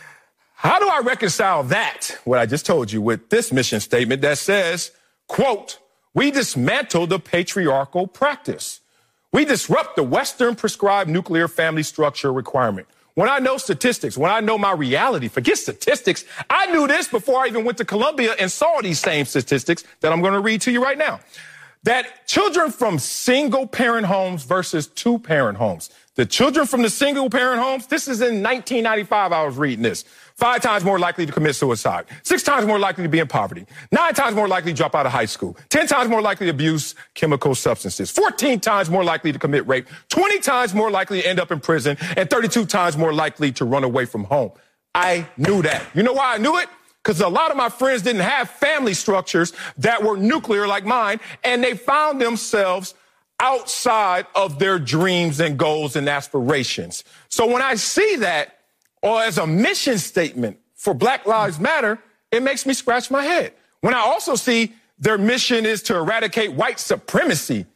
F: How do I reconcile that, what I just told you, with this mission statement that says, quote, we dismantle the patriarchal practice. We disrupt the Western prescribed nuclear family structure requirement. When I know statistics, when I know my reality, forget statistics. I knew this before I even went to Columbia and saw these same statistics that I'm going to read to you right now. That children from single parent homes versus two parent homes. The children from the single parent homes, this is in 1995, I was reading this. 5 times more likely to commit suicide, 6 times more likely to be in poverty, 9 times more likely to drop out of high school, 10 times more likely to abuse chemical substances, 14 times more likely to commit rape, 20 times more likely to end up in prison, and 32 times more likely to run away from home. I knew that. You know why I knew it? Because a lot of my friends didn't have family structures that were nuclear like mine, and they found themselves outside of their dreams and goals and aspirations. So when I see that, or as a mission statement for Black Lives Matter, it makes me scratch my head. When I also see their mission is to eradicate white supremacy.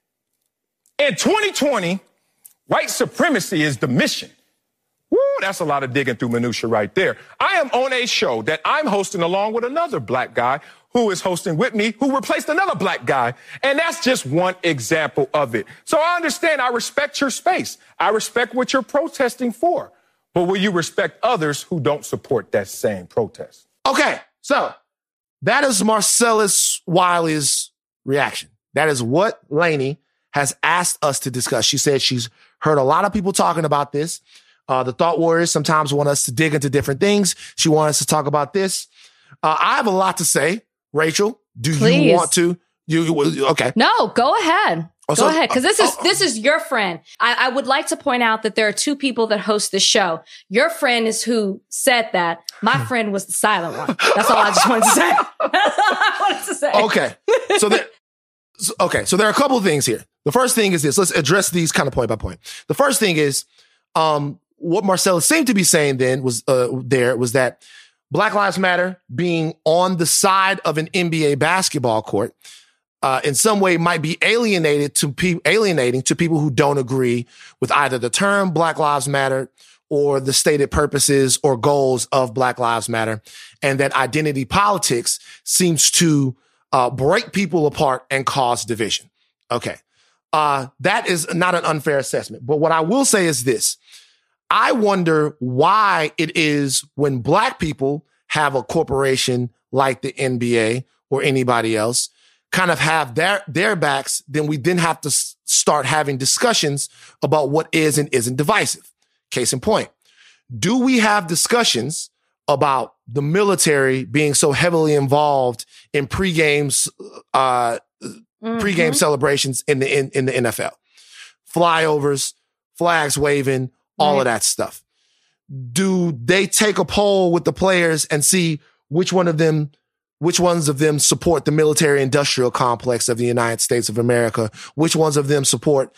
F: In 2020, white supremacy is the mission. Woo, that's a lot of digging through minutia right there. I am on a show that I'm hosting along with another black guy who is hosting with me, who replaced another black guy. And that's just one example of it. So I understand, I respect your space. I respect what you're protesting for. But will you respect others who don't support that same protest?
C: Okay, so that is Marcellus Wiley's reaction. That is what Lainey has asked us to discuss. She said she's heard a lot of people talking about this. The Thought Warriors sometimes want us to dig into different things. She wants us to talk about this. I have a lot to say. Rachel, do
D: Please.
C: you want to? Okay.
D: No, go ahead. Go ahead, because this is your friend. I would like to point out that there are two people that host this show. Your friend is who said that. My friend was the silent one. That's all I just wanted to say. That's all I wanted to say.
C: Okay. So there are a couple of things here. The first thing is this. Let's address these kind of point by point. The first thing is what Marcellus seemed to be saying then was that Black Lives Matter being on the side of an NBA basketball court in some way might be alienating to people who don't agree with either the term Black Lives Matter or the stated purposes or goals of Black Lives Matter, and that identity politics seems to break people apart and cause division. Okay. That is not an unfair assessment. But what I will say is this. I wonder why it is when Black people have a corporation like the NBA or anybody else kind of have their backs, then we then have to start having discussions about what is and isn't divisive. Case in point, do we have discussions about the military being so heavily involved in pregame celebrations in the NFL? Flyovers, flags waving, all of that stuff. Do they take a poll with the players and see which ones of them support the military industrial complex of the United States of America? Which ones of them support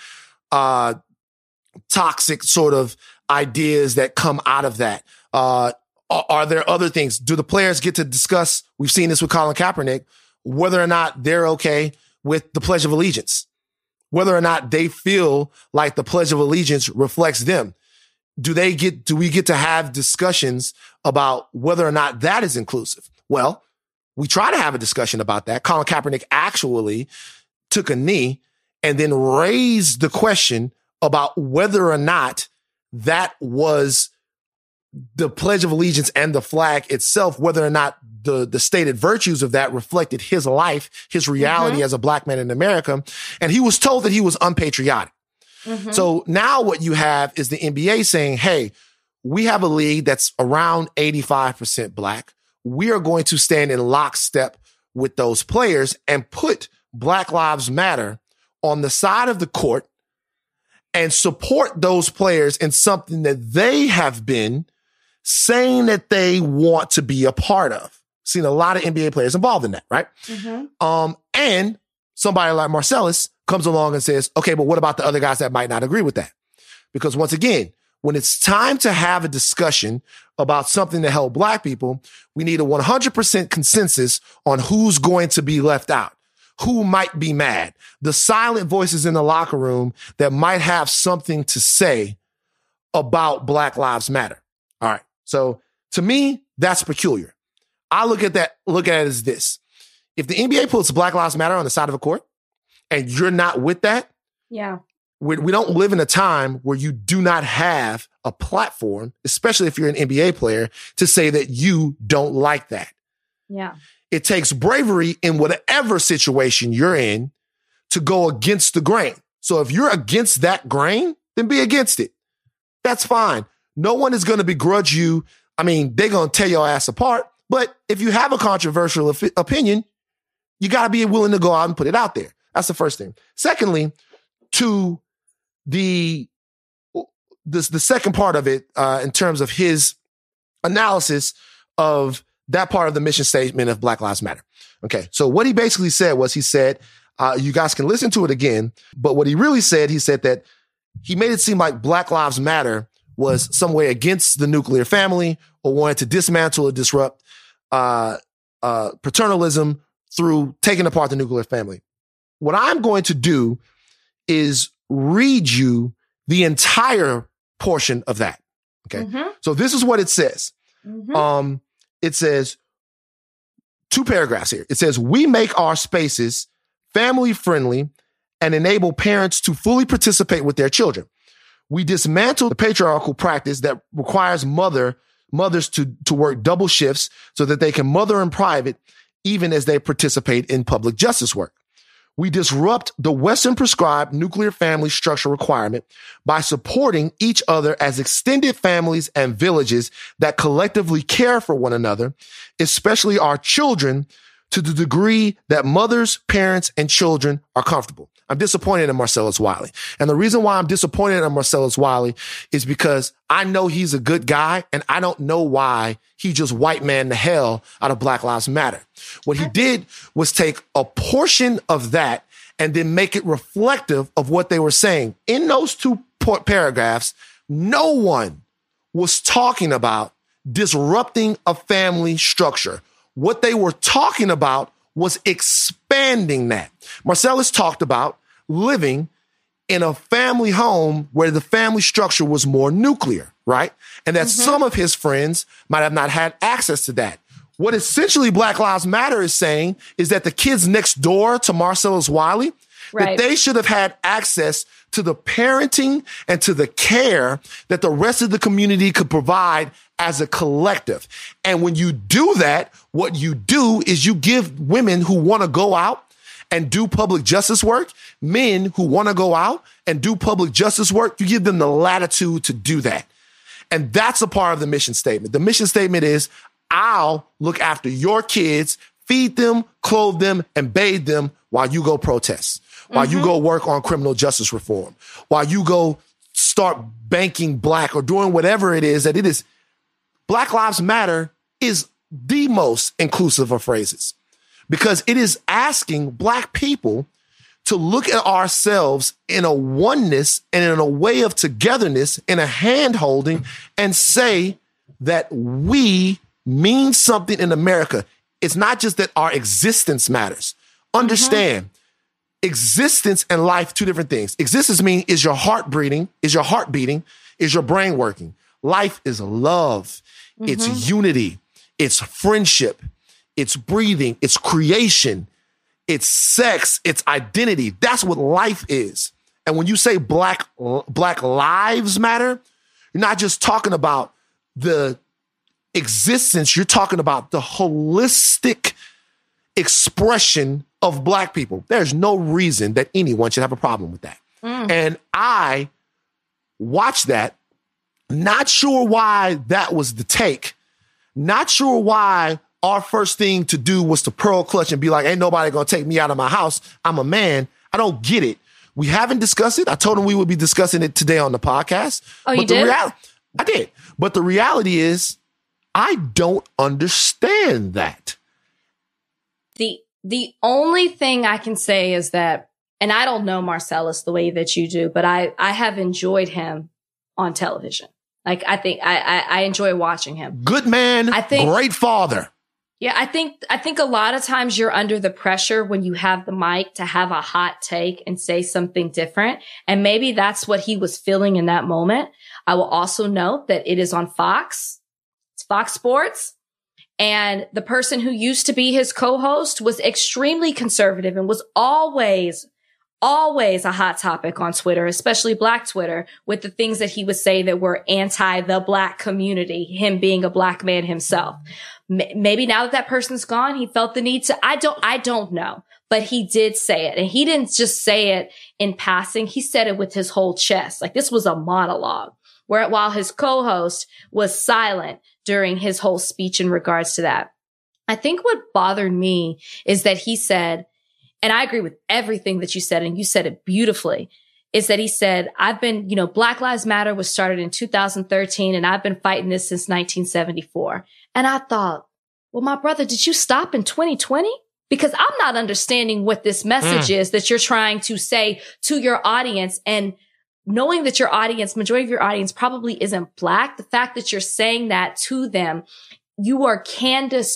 C: toxic sort of ideas that come out of that? Are there other things? Do the players get to discuss? We've seen this with Colin Kaepernick, whether or not they're okay with the Pledge of Allegiance, whether or not they feel like the Pledge of Allegiance reflects them. Do we get to have discussions about whether or not that is inclusive? Well, we try to have a discussion about that. Colin Kaepernick actually took a knee and then raised the question about whether or not that was the Pledge of Allegiance and the flag itself, whether or not the stated virtues of that reflected his life, his reality as a Black man in America. And he was told that he was unpatriotic. So now what you have is the NBA saying, hey, we have a league that's around 85% Black. We are going to stand in lockstep with those players and put Black Lives Matter on the side of the court and support those players in something that they have been saying that they want to be a part of. Seen a lot of NBA players involved in that, right? And somebody like Marcellus comes along and says, okay, but what about the other guys that might not agree with that? Because once again, when it's time to have a discussion about something that help Black people, we need a 100% consensus on who's going to be left out, who might be mad, the silent voices in the locker room that might have something to say about Black Lives Matter. All right. So to me, that's peculiar. I look at it as this. If the NBA puts Black Lives Matter on the side of a court and you're not with that, we don't live in a time where you do not have a platform, especially if you're an NBA player, to say that you don't like that.
D: Yeah.
C: It takes bravery in whatever situation you're in to go against the grain. So if you're against that grain, then be against it. That's fine. No one is going to begrudge you. I mean, they're going to tear your ass apart. But if you have a controversial opinion, you got to be willing to go out and put it out there. That's the first thing. Secondly, to the second part of it, in terms of his analysis of that part of the mission statement of Black Lives Matter. Okay. So what he basically said was, he said, you guys can listen to it again, but what he really said, he said that he made it seem like Black Lives Matter was some way against the nuclear family or wanted to dismantle or disrupt paternalism through taking apart the nuclear family. What I'm going to do is read you the entire portion of that. Okay. So this is what it says. It says 2 paragraphs here. It says, we make our spaces family friendly and enable parents to fully participate with their children. We dismantle the patriarchal practice that requires mothers to work double shifts so that they can mother in private, even as they participate in public justice work.
G: We disrupt the Western prescribed nuclear family structure requirement by supporting each other as extended families and villages that collectively care for one another, especially our children, to the degree that mothers, parents, and children are comfortable. I'm disappointed in Marcellus Wiley. And the reason why I'm disappointed in Marcellus Wiley is because I know he's a good guy, and I don't know why he just white man the hell out of Black Lives Matter. What he did was take a portion of that and then make it reflective of what they were saying. In those two paragraphs, no one was talking about disrupting a family structure. What they were talking about was expanding that. Marcellus talked about living in a family home where the family structure was more nuclear, right? And that some of his friends might have not had access to that. What essentially Black Lives Matter is saying is that the kids next door to Marcellus Wiley, that they should have had access to the parenting and to the care that the rest of the community could provide as a collective. And when you do that, what you do is you give women who want to go out and do public justice work, men who want to go out and do public justice work, you give them the latitude to do that. And that's a part of the mission statement. The mission statement is, I'll look after your kids, feed them, clothe them, and bathe them while you go protest, while you go work on criminal justice reform, while you go start banking black or doing whatever it is that it is. Black Lives Matter is the most inclusive of phrases because it is asking black people to look at ourselves in a oneness and in a way of togetherness, in a hand holding, and say that we mean something in America. It's not just that our existence matters. Understand, existence and life, two different things. Existence means is your heart beating, is your brain working. Life is love. It's unity. It's friendship. It's breathing. It's creation. It's sex. It's identity. That's what life is. And when you say Black Lives Matter, you're not just talking about the existence. You're talking about the holistic expression of black people. There's no reason that anyone should have a problem with that. And I watched that, not sure why that was the take, not sure why our first thing to do was to pearl clutch and be like, ain't nobody gonna take me out of my house. I'm a man. I don't get it. We haven't discussed it. I told him we would be discussing it today on the podcast.
D: Oh, you did?
G: I did. But the reality is, I don't understand that.
D: The only thing I can say is that, and I don't know Marcellus the way that you do, but I have enjoyed him on television. Like, I think I enjoy watching him.
G: Good man, great father.
D: Yeah, I think a lot of times you're under the pressure when you have the mic to have a hot take and say something different. And maybe that's what he was feeling in that moment. I will also note that it is on Fox. It's Fox Sports. And the person who used to be his co-host was extremely conservative and was always a hot topic on Twitter, especially Black Twitter, with the things that he would say that were anti the Black community, him being a Black man himself. Maybe now that person's gone, he felt the need to, I don't know, but he did say it. And he didn't just say it in passing. He said it with his whole chest. Like, this was a monologue while his co-host was silent during his whole speech in regards to that. I think what bothered me is that he said, and I agree with everything that you said, and you said it beautifully, is that he said, Black Lives Matter was started in 2013, and I've been fighting this since 1974. And I thought, well, my brother, did you stop in 2020? Because I'm not understanding what this message is that you're trying to say to your audience. And knowing that your audience, majority of your audience probably isn't Black, the fact that you're saying that to them, you are Candace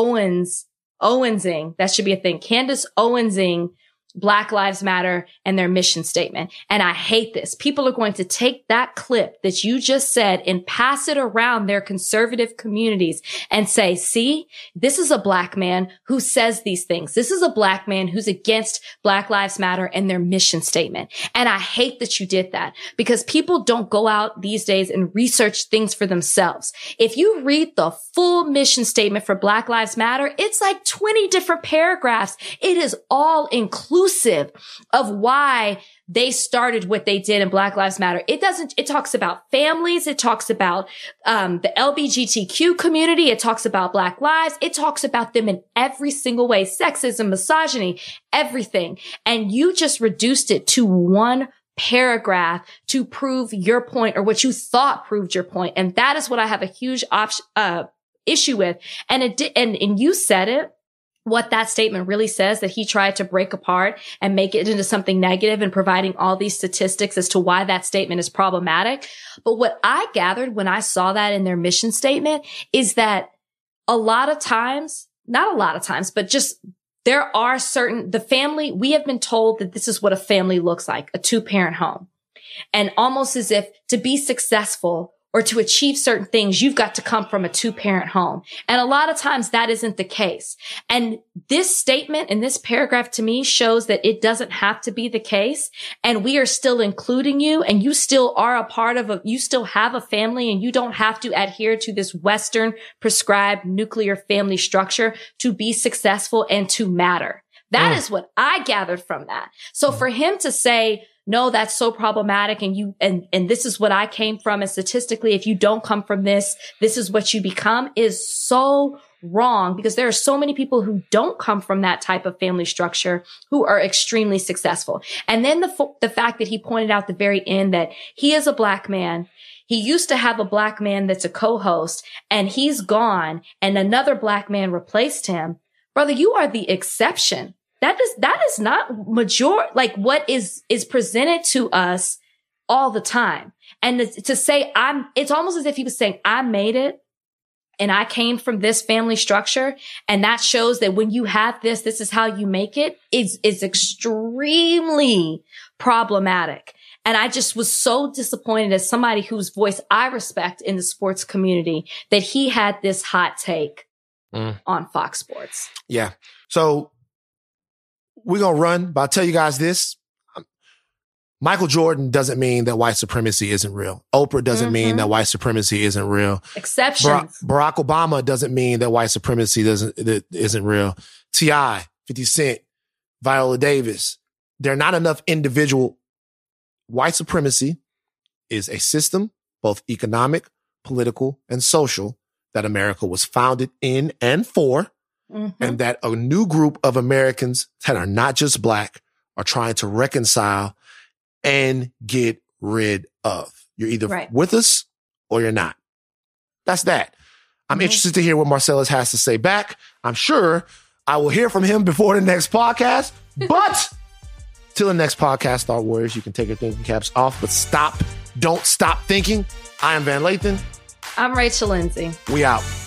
D: Owensing, that should be a thing. Candace Owensing Black Lives Matter and their mission statement. And I hate this. People are going to take that clip that you just said and pass it around their conservative communities and say, see, this is a Black man who says these things. This is a Black man who's against Black Lives Matter and their mission statement. And I hate that you did that because people don't go out these days and research things for themselves. If you read the full mission statement for Black Lives Matter, it's like 20 different paragraphs. It is all inclusive inclusive of why they started what they did in Black Lives Matter. It talks about families. It talks about, the LGBTQ community. It talks about Black lives. It talks about them in every single way. Sexism, misogyny, everything. And you just reduced it to one paragraph to prove your point, or what you thought proved your point. And that is what I have a huge issue with. And you said it. What that statement really says, that he tried to break apart and make it into something negative, and providing all these statistics as to why that statement is problematic. But what I gathered when I saw that in their mission statement is that not a lot of times, but just there are the family, we have been told that this is what a family looks like, a 2-parent home. And almost as if to be successful or to achieve certain things, you've got to come from a 2-parent home. And a lot of times that isn't the case. And this statement in this paragraph to me shows that it doesn't have to be the case. And we are still including you, and you still are a part of you still have a family, and you don't have to adhere to this Western prescribed nuclear family structure to be successful and to matter. That is what I gathered from that. So for him to say, no, that's so problematic, and this is what I came from, and statistically, if you don't come from this is what you become, is so wrong, because there are so many people who don't come from that type of family structure who are extremely successful. And then the fact that he pointed out at the very end that he is a Black man. He used to have a Black man that's a co-host, and he's gone, and another Black man replaced him. Brother, you are the exception. That is not like what is presented to us all the time. And to say it's almost as if he was saying, I made it and I came from this family structure. And that shows that when you have this is how you make it, is extremely problematic. And I just was so disappointed as somebody whose voice I respect in the sports community that he had this hot take on Fox Sports.
G: Yeah. So we're going to run, but I'll tell you guys this. Michael Jordan doesn't mean that white supremacy isn't real. Oprah doesn't mean that white supremacy isn't real.
D: Exceptions.
G: Barack Obama doesn't mean that white supremacy isn't real. T.I., 50 Cent, Viola Davis. There are not enough individual. White supremacy is a system, both economic, political, and social, that America was founded in and for. And that a new group of Americans that are not just Black are trying to reconcile and get rid of. You're either with us or you're not. That's that. I'm interested to hear what Marcellus has to say back. I'm sure I will hear from him before the next podcast. But till the next podcast, Thought Warriors, you can take your thinking caps off, but don't stop thinking. I am Van Lathan.
D: I'm Rachel Lindsay.
G: We out.